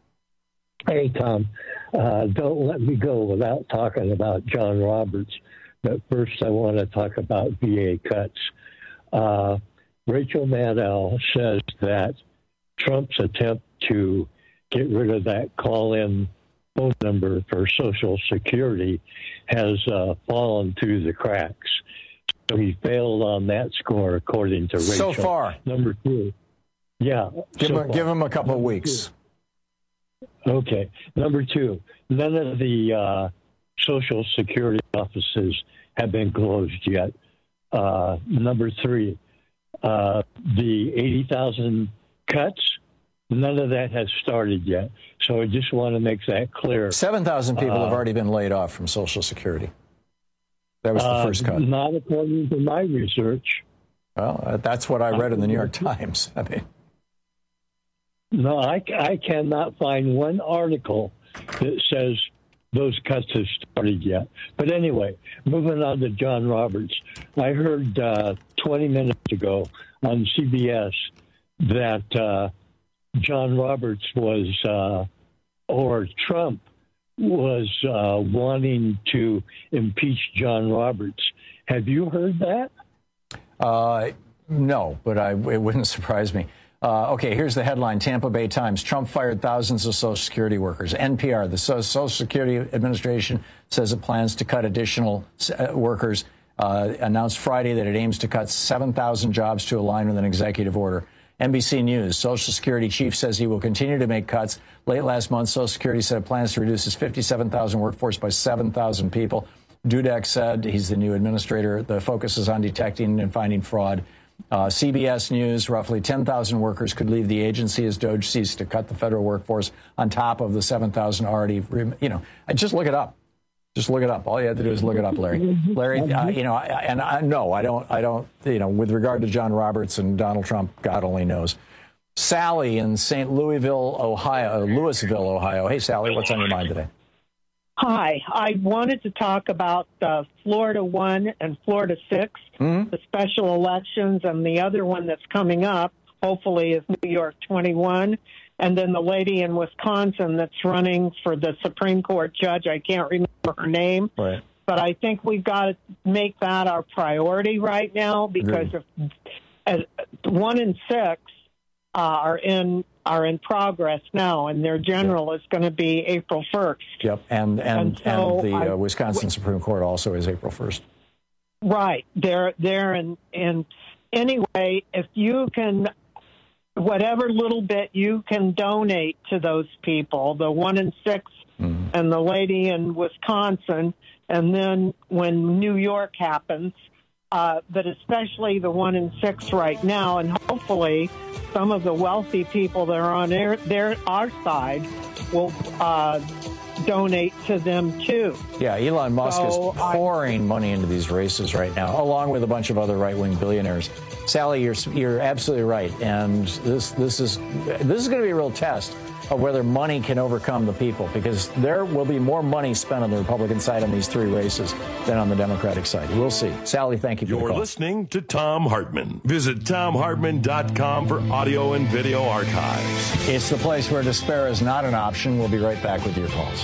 Hey, Tom. Uh, don't let me go without talking about John Roberts. But first, I want to talk about V A cuts. Uh, Rachel Maddow says that Trump's attempt to get rid of that call-in phone number for Social Security has uh, fallen through the cracks. So he failed on that score, according to Rachel. So far. Number two. Yeah. Give, so him, give him a couple of weeks. Two. Okay. Number two, none of the uh, Social Security offices have been closed yet. Uh, number three, uh, the eighty thousand cuts, none of that has started yet. So I just want to make that clear. seven thousand people uh, have already been laid off from Social Security. That was the uh, first cut. Not according to my research. Well, that's what I read in the New York Times. I mean, no, I, I cannot find one article that says those cuts have started yet. But anyway, moving on to John Roberts. I heard uh, twenty minutes ago on C B S that uh, John Roberts was, uh, or Trump was uh, wanting to impeach John Roberts. Have you heard that? Uh, no, but I, it wouldn't surprise me. Uh, okay, here's the headline. Tampa Bay Times. Trump fired thousands of Social Security workers. N P R, the Social Security Administration says it plans to cut additional uh, workers. Uh, announced Friday that it aims to cut seven thousand jobs to align with an executive order. N B C News. Social Security chief says he will continue to make cuts. Late last month, Social Security said it plans to reduce its fifty-seven thousand workforce by seven thousand people. Dudek said he's the new administrator. The focus is on detecting and finding fraud. Uh, C B S News, roughly ten thousand workers could leave the agency as Doge seeks to cut the federal workforce on top of the seven thousand already, you know, just look it up. Just look it up. All you have to do is look it up, Larry. Larry, uh, you know, and I no, I don't, I don't, you know, with regard to John Roberts and Donald Trump, God only knows. Sally in Saint Louisville, Ohio, Louisville, Ohio. Hey, Sally, what's on your mind today? Hi, I wanted to talk about uh, Florida one and Florida six, mm-hmm. the special elections, and the other one that's coming up, hopefully, is New York twenty-one, and then the lady in Wisconsin that's running for the Supreme Court judge. I can't remember her name, right. but I think we've got to make that our priority right now because if, as, one and six uh, are in are in progress now, and their general yep. is going to be April first. Yep, and and, and, so and the I, uh, Wisconsin Supreme Court also is April first. Right, they're there, and and anyway, if you can, whatever little bit you can donate to those people, the one and six, mm-hmm. and the lady in Wisconsin, and then when New York happens, uh, but especially the one and six right now, and hopefully some of the wealthy people that are on their, their our side will uh, donate to them too. Yeah, Elon Musk so is pouring I, money into these races right now, along with a bunch of other right-wing billionaires. Sally, you're you're absolutely right, and this this is this is going to be a real test of whether money can overcome the people, because there will be more money spent on the Republican side on these three races than on the Democratic side. We'll see. Sally, thank you for You're the call. listening to Thom Hartmann. Visit Thom Hartmann dot com for audio and video archives. It's the place where despair is not an option. We'll be right back with your calls.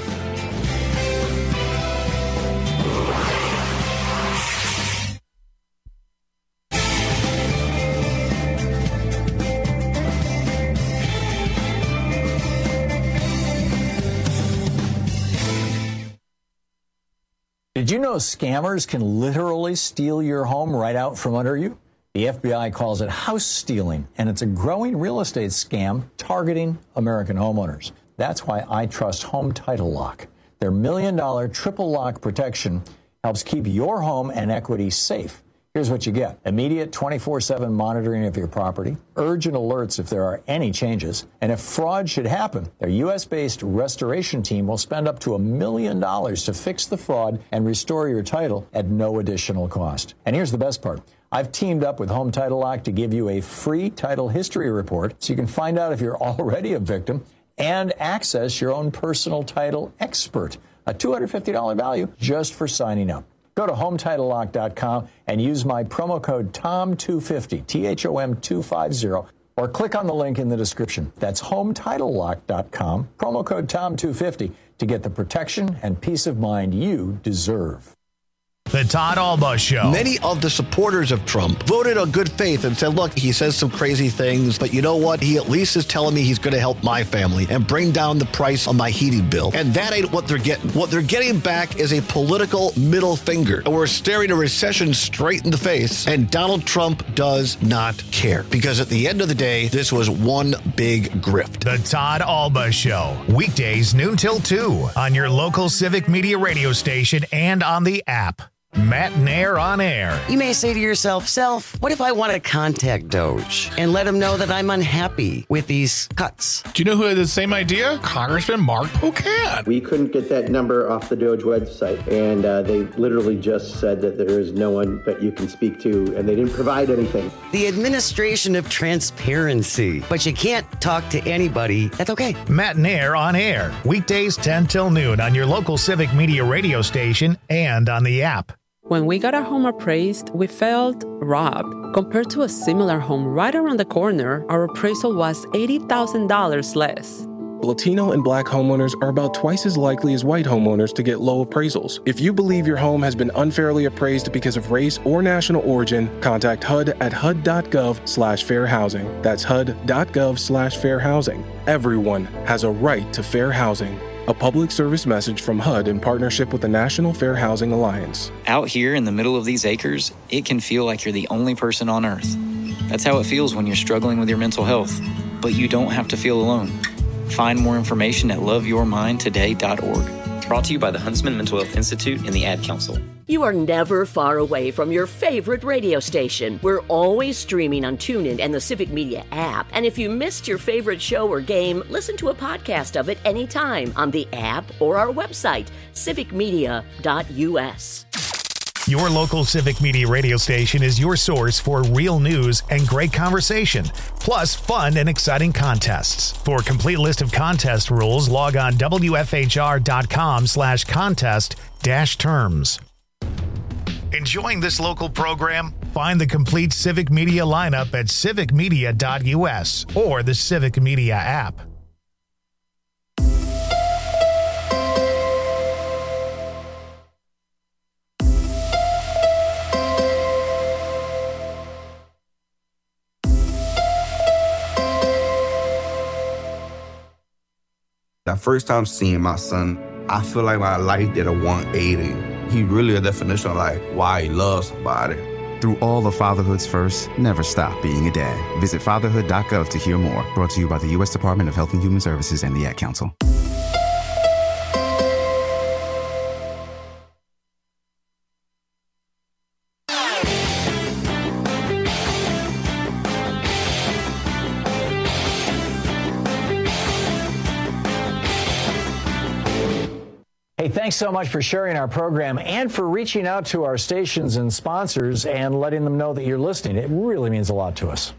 Did you know scammers can literally steal your home right out from under you? The F B I calls it house stealing, and it's a growing real estate scam targeting American homeowners. That's why I trust Home Title Lock. Their million-dollar triple lock protection helps keep your home and equity safe. Here's what you get. Immediate twenty-four seven monitoring of your property, urgent alerts if there are any changes, and if fraud should happen, their U S-based restoration team will spend up to a million dollars to fix the fraud and restore your title at no additional cost. And here's the best part. I've teamed up with Home Title Lock to give you a free title history report so you can find out if you're already a victim and access your own personal title expert, a two hundred fifty dollars value just for signing up. Go to home title lock dot com and use my promo code Thom two fifty, T H O M two fifty, or click on the link in the description. That's home title lock dot com, promo code Thom two fifty to get the protection and peace of mind you deserve. The Todd Alba Show. Many of the supporters of Trump voted on good faith and said, look, he says some crazy things, but you know what? He at least is telling me he's going to help my family and bring down the price on my heating bill. And that ain't what they're getting. What they're getting back is a political middle finger. And we're staring a recession straight in the face, and Donald Trump does not care. Because at the end of the day, this was one big grift. The Todd Alba Show. Weekdays noon till two on your local Civic Media radio station and on the app. Matt Nair on air. You may say to yourself, Self, what if I want to contact Doge and let him know that I'm unhappy with these cuts? Do you know who had the same idea? Congressman Mark Pocan. We couldn't get that number off the Doge website, and uh, they literally just said that there is no one that you can speak to, and they didn't provide anything. The administration of transparency. But you can't talk to anybody. That's okay. Matt Nair on air. Weekdays ten till noon on your local Civic Media radio station and on the app. When we got our home appraised, we felt robbed. Compared to a similar home right around the corner, our appraisal was eighty thousand dollars less. Latino and Black homeowners are about twice as likely as white homeowners to get low appraisals. If you believe your home has been unfairly appraised because of race or national origin, contact H U D at H U D dot gov slash fair housing. That's H U D dot gov slash fair housing. Everyone has a right to fair housing. A public service message from H U D in partnership with the National Fair Housing Alliance. Out here in the middle of these acres, it can feel like you're the only person on earth. That's how it feels when you're struggling with your mental health. But you don't have to feel alone. Find more information at love your mind today dot org. Brought to you by the Huntsman Mental Health Institute and the Ad Council. You are never far away from your favorite radio station. We're always streaming on TuneIn and the Civic Media app. And if you missed your favorite show or game, listen to a podcast of it anytime on the app or our website, civic media dot U S. Your local Civic Media radio station is your source for real news and great conversation, plus fun and exciting contests. For a complete list of contest rules, log on W F H R dot com slash contest dash terms. Enjoying this local program? Find the complete Civic Media lineup at civic media dot U S or the Civic Media app. That first time seeing my son, I feel like my life did a one eighty. He really a definition of like why he loves somebody. Through all of fatherhood's first, never stop being a dad. Visit fatherhood dot gov to hear more. Brought to you by the U S Department of Health and Human Services and the Ad Council. Hey, thanks so much for sharing our program and for reaching out to our stations and sponsors and letting them know that you're listening. It really means a lot to us.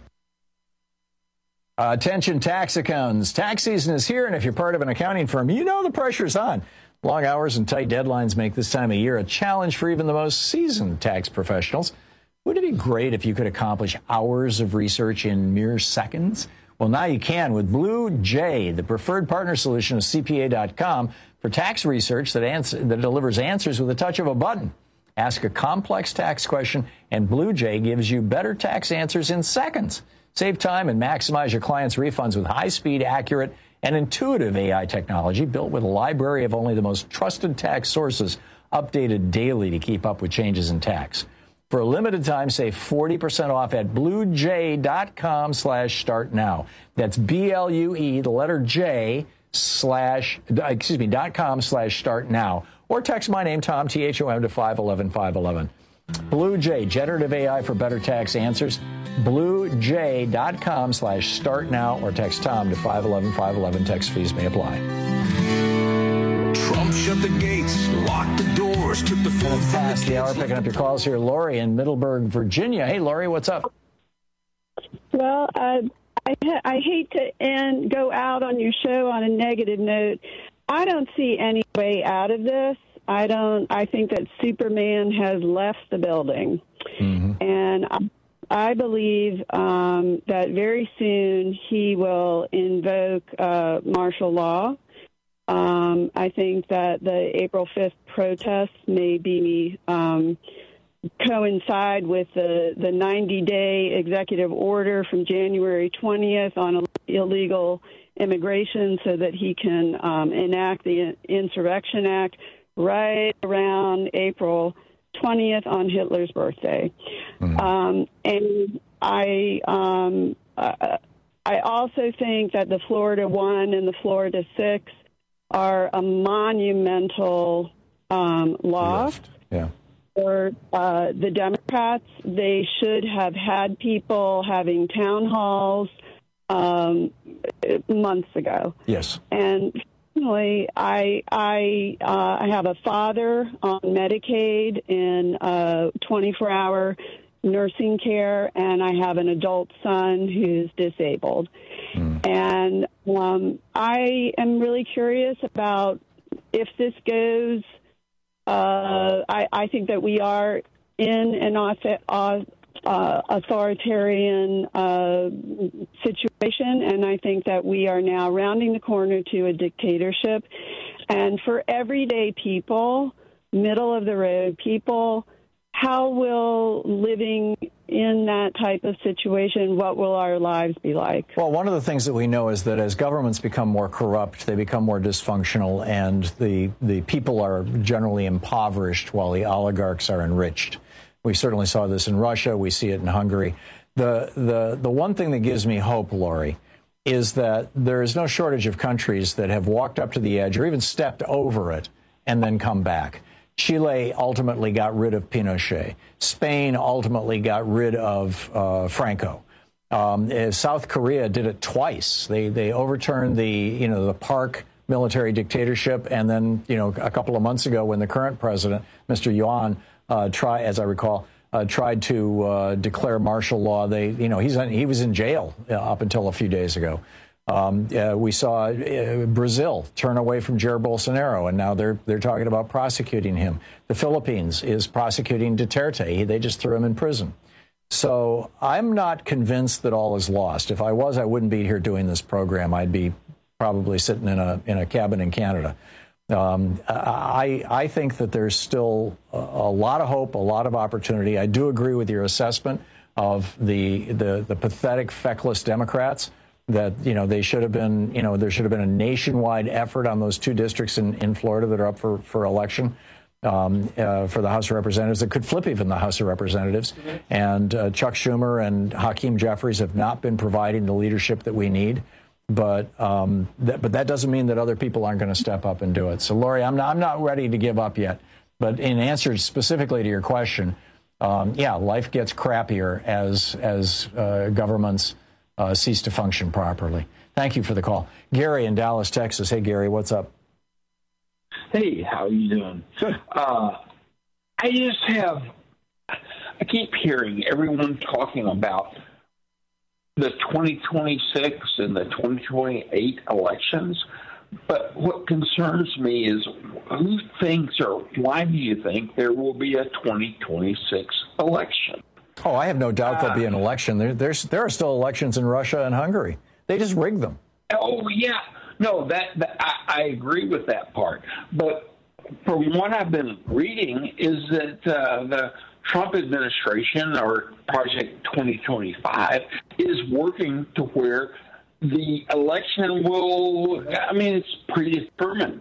Uh, attention tax accountants. Tax season is here, and if you're part of an accounting firm, you know the pressure's on. Long hours and tight deadlines make this time of year a challenge for even the most seasoned tax professionals. Wouldn't it be great if you could accomplish hours of research in mere seconds? Well, now you can with Blue Jay, the preferred partner solution of C P A dot com for tax research that, answer, that delivers answers with a touch of a button. Ask a complex tax question, and Blue Jay gives you better tax answers in seconds. Save time and maximize your clients' refunds with high-speed, accurate, and intuitive A I technology built with a library of only the most trusted tax sources updated daily to keep up with changes in tax. For a limited time, save forty percent off at bluejay dot com slash start now. That's B L U E, the letter J, slash, excuse me, dot com slash start now. Or text my name, Tom, T H O M, to five one one five one one. Blue Jay, generative A I for better tax answers. bluejay dot com slash start now, or text Tom to five one one five one one. Text fees may apply. Trump shut the gates, locked the doors, took the food from past the hour, picking up your calls here. Lori in Middleburg, Virginia. Hey, Lori, what's up? Well, uh, I, I hate to end, go out on your show on a negative note. I don't see any way out of this. I don't. I think that Superman has left the building, mm-hmm. and I, I believe um, that very soon he will invoke uh, martial law. Um, I think that the April fifth protests may be um, coincide with the, the ninety-day executive order from January twentieth on illegal immigration so that he can um, enact the Insurrection Act right around April twentieth on Hitler's birthday. Mm-hmm. Um, and I, um, uh, I also think that the Florida one and the Florida six are a monumental um, loss. Yeah. For uh, the Democrats. They should have had people having town halls um, months ago. Yes. And finally, I I uh, I have a father on Medicaid in uh, twenty-four hour nursing care, and I have an adult son who's disabled. Mm. And um, I am really curious about if this goes. Uh, I, I think that we are in an author, uh, uh, authoritarian uh, situation, and I think that we are now rounding the corner to a dictatorship. And for everyday people, middle of the road people, how will living in that type of situation, what will our lives be like? Well, one of the things that we know is that as governments become more corrupt, they become more dysfunctional, and the, the people are generally impoverished while the oligarchs are enriched. We certainly saw this in Russia. We see it in Hungary. The, the, the one thing that gives me hope, Lori, is that there is no shortage of countries that have walked up to the edge or even stepped over it and then come back. Chile ultimately got rid of Pinochet. Spain ultimately got rid of uh, Franco. Um, South Korea did it twice. They they overturned the you know the Park military dictatorship, and then you know a couple of months ago when the current president, Mister Yuan, uh, try, as I recall, uh, tried to uh, declare martial law. They, you know, he's he was in jail uh, up until a few days ago. Um, uh, we saw uh, Brazil turn away from Jair Bolsonaro, and now they're they're talking about prosecuting him. The Philippines is prosecuting Duterte. They just threw him in prison. So I'm not convinced that all is lost. If I was, I wouldn't be here doing this program. I'd be probably sitting in a in a cabin in Canada. Um, I I think that there's still a, a lot of hope, a lot of opportunity. I do agree with your assessment of the the, the pathetic, feckless Democrats. That, you know, they should have been, you know, there should have been a nationwide effort on those two districts in, in Florida that are up for, for election um, uh, for the House of Representatives that could flip even the House of Representatives. Mm-hmm. And uh, Chuck Schumer and Hakeem Jeffries have not been providing the leadership that we need. But um, that, but that doesn't mean that other people aren't going to step up and do it. So, Lori, I'm not, I'm not ready to give up yet. But in answer specifically to your question, um, yeah, life gets crappier as as uh, governments Uh, cease to function properly. Thank you for the call. Gary in Dallas, Texas. Hey, Gary, what's up? Hey, how are you doing? Good. Uh, I just have, I keep hearing everyone talking about the twenty twenty-six and the twenty twenty-eight elections, but what concerns me is who thinks or why do you think there will be a twenty twenty-six election? Oh, I have no doubt there'll be an election. There, there's, there are still elections in Russia and Hungary. They just rigged them. Oh, yeah. No, that, that I, I agree with that part. But from what I've been reading is that uh, the Trump administration or Project twenty twenty-five is working to where the election will, I mean, it's predetermined.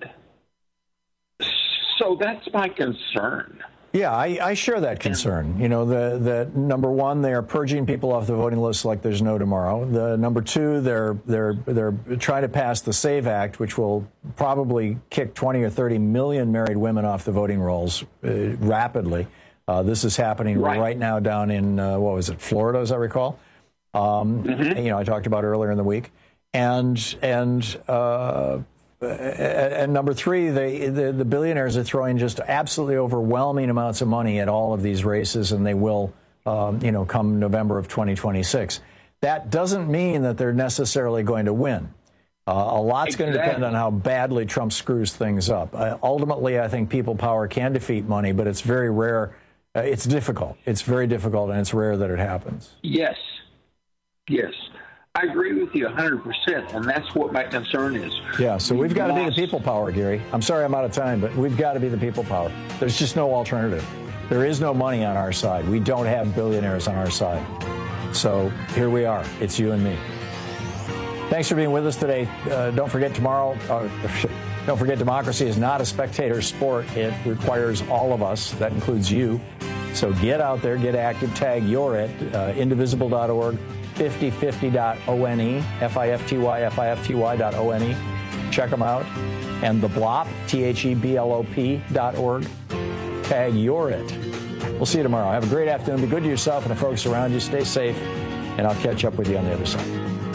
So that's my concern. Yeah, I, I share that concern. You know, the, the number one, they are purging people off the voting list like there's no tomorrow. The number two, they're they're they're trying to pass the SAVE Act, which will probably kick twenty or thirty million married women off the voting rolls uh, rapidly. Uh, this is happening right. right now down in uh, what was it, Florida, as I recall. Um, mm-hmm. You know, I talked about earlier in the week, and and. Uh, And number three, they, the, the billionaires are throwing just absolutely overwhelming amounts of money at all of these races, and they will, um, you know, come November of twenty twenty-six. That doesn't mean that they're necessarily going to win. Uh, a lot's exactly. going to depend on how badly Trump screws things up. Uh, ultimately, I think people power can defeat money, but it's very rare. Uh, it's difficult. It's very difficult, and it's rare that it happens. Yes. Yes. I agree with you one hundred percent, and that's what my concern is. Yeah, so we've got to be the people power, Gary. I'm sorry I'm out of time, but we've got to be the people power. There's just no alternative. There is no money on our side. We don't have billionaires on our side. So here we are. It's you and me. Thanks for being with us today. Uh, don't forget tomorrow, uh, don't forget democracy is not a spectator sport. It requires all of us. That includes you. So get out there, get active, tag your it, uh, indivisible dot org. fifty fifty dot one, F I F T Y, F I F T Y dot O N E. Check them out. And the B L O P, T H E B L O P dot org. Tag your it. We'll see you tomorrow. Have a great afternoon. Be good to yourself and the folks around you. Stay safe, and I'll catch up with you on the other side.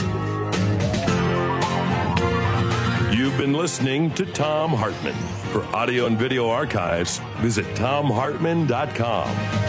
You've been listening to Thom Hartmann. For audio and video archives, visit Thom Hartmann dot com.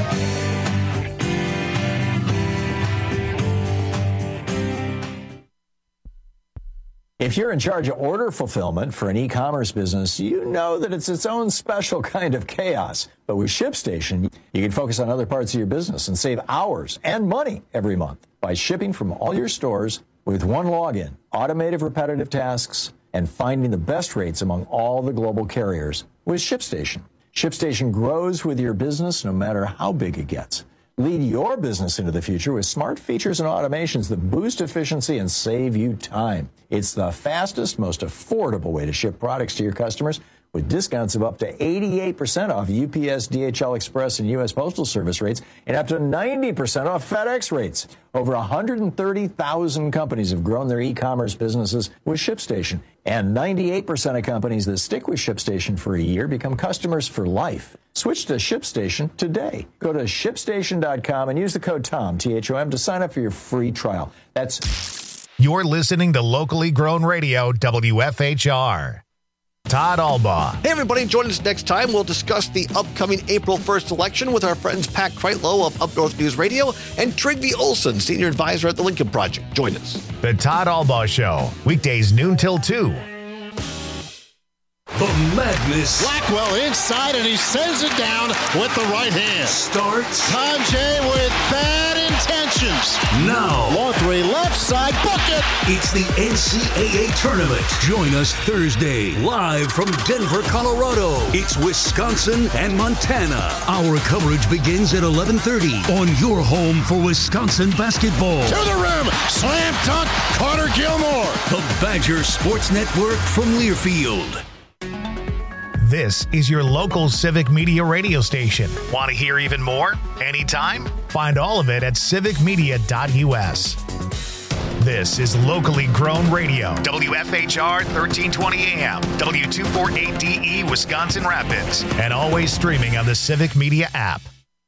If you're in charge of order fulfillment for an e-commerce business, you know that it's its own special kind of chaos. But with ShipStation, you can focus on other parts of your business and save hours and money every month by shipping from all your stores with one login, automated repetitive tasks, and finding the best rates among all the global carriers with ShipStation. ShipStation grows with your business no matter how big it gets. Lead your business into the future with smart features and automations that boost efficiency and save you time. It's the fastest, most affordable way to ship products to your customers with discounts of up to eighty-eight percent off U P S, D H L Express, and U S Postal Service rates, and up to ninety percent off FedEx rates. Over one hundred thirty thousand companies have grown their e-commerce businesses with ShipStation, and ninety-eight percent of companies that stick with ShipStation for a year become customers for life. Switch to ShipStation today. Go to ship station dot com and use the code TOM, T H O M, to sign up for your free trial. That's... You're listening to locally grown radio, W F H R. Todd Albaugh. Hey, everybody, join us next time. We'll discuss the upcoming April first election with our friends Pat Kreitlow of Up North News Radio and Trygve Olson, Senior Advisor at the Lincoln Project. Join us. The Todd Albaugh Show, weekdays noon till two. The madness. Blackwell inside, and he sends it down with the right hand. Starts. Sanjay with bad intentions. Now. Long three, left side, book it. It's the N C double A Tournament. Join us Thursday, live from Denver, Colorado. It's Wisconsin and Montana. Our coverage begins at eleven thirty on your home for Wisconsin basketball. To the rim, slam dunk, Carter Gilmore. The Badger Sports Network from Learfield. This is your local Civic Media radio station. Want to hear even more? Anytime? Find all of it at civic media dot u s. This is locally grown radio. W F H R thirteen twenty A M, W two forty-eight D E, Wisconsin Rapids, and always streaming on the Civic Media app.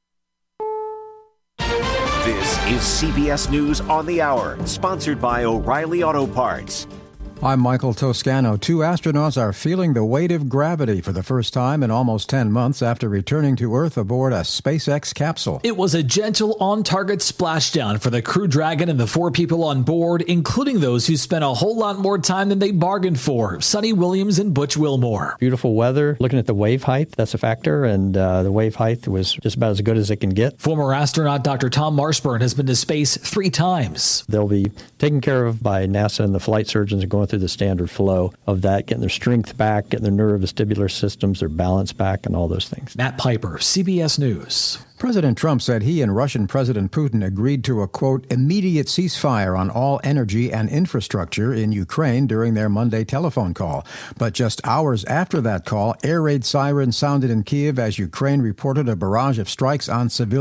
This is C B S News on the Hour, sponsored by O'Reilly Auto Parts. I'm Michael Toscano. Two astronauts are feeling the weight of gravity for the first time in almost ten months after returning to Earth aboard a SpaceX capsule. It was a gentle, on-target splashdown for the Crew Dragon and the four people on board, including those who spent a whole lot more time than they bargained for, Sonny Williams and Butch Wilmore. Beautiful weather. Looking at the wave height, that's a factor, and uh, the wave height was just about as good as it can get. Former astronaut Doctor Tom Marshburn has been to space three times. They'll be taken care of by NASA, and the flight surgeons are going through the standard flow of that, getting their strength back, getting their neurovestibular systems, their balance back, and all those things. Matt Piper, C B S News. President Trump said he and Russian President Putin agreed to a, quote, immediate ceasefire on all energy and infrastructure in Ukraine during their Monday telephone call. But just hours after that call, air raid sirens sounded in Kyiv as Ukraine reported a barrage of strikes on civilians.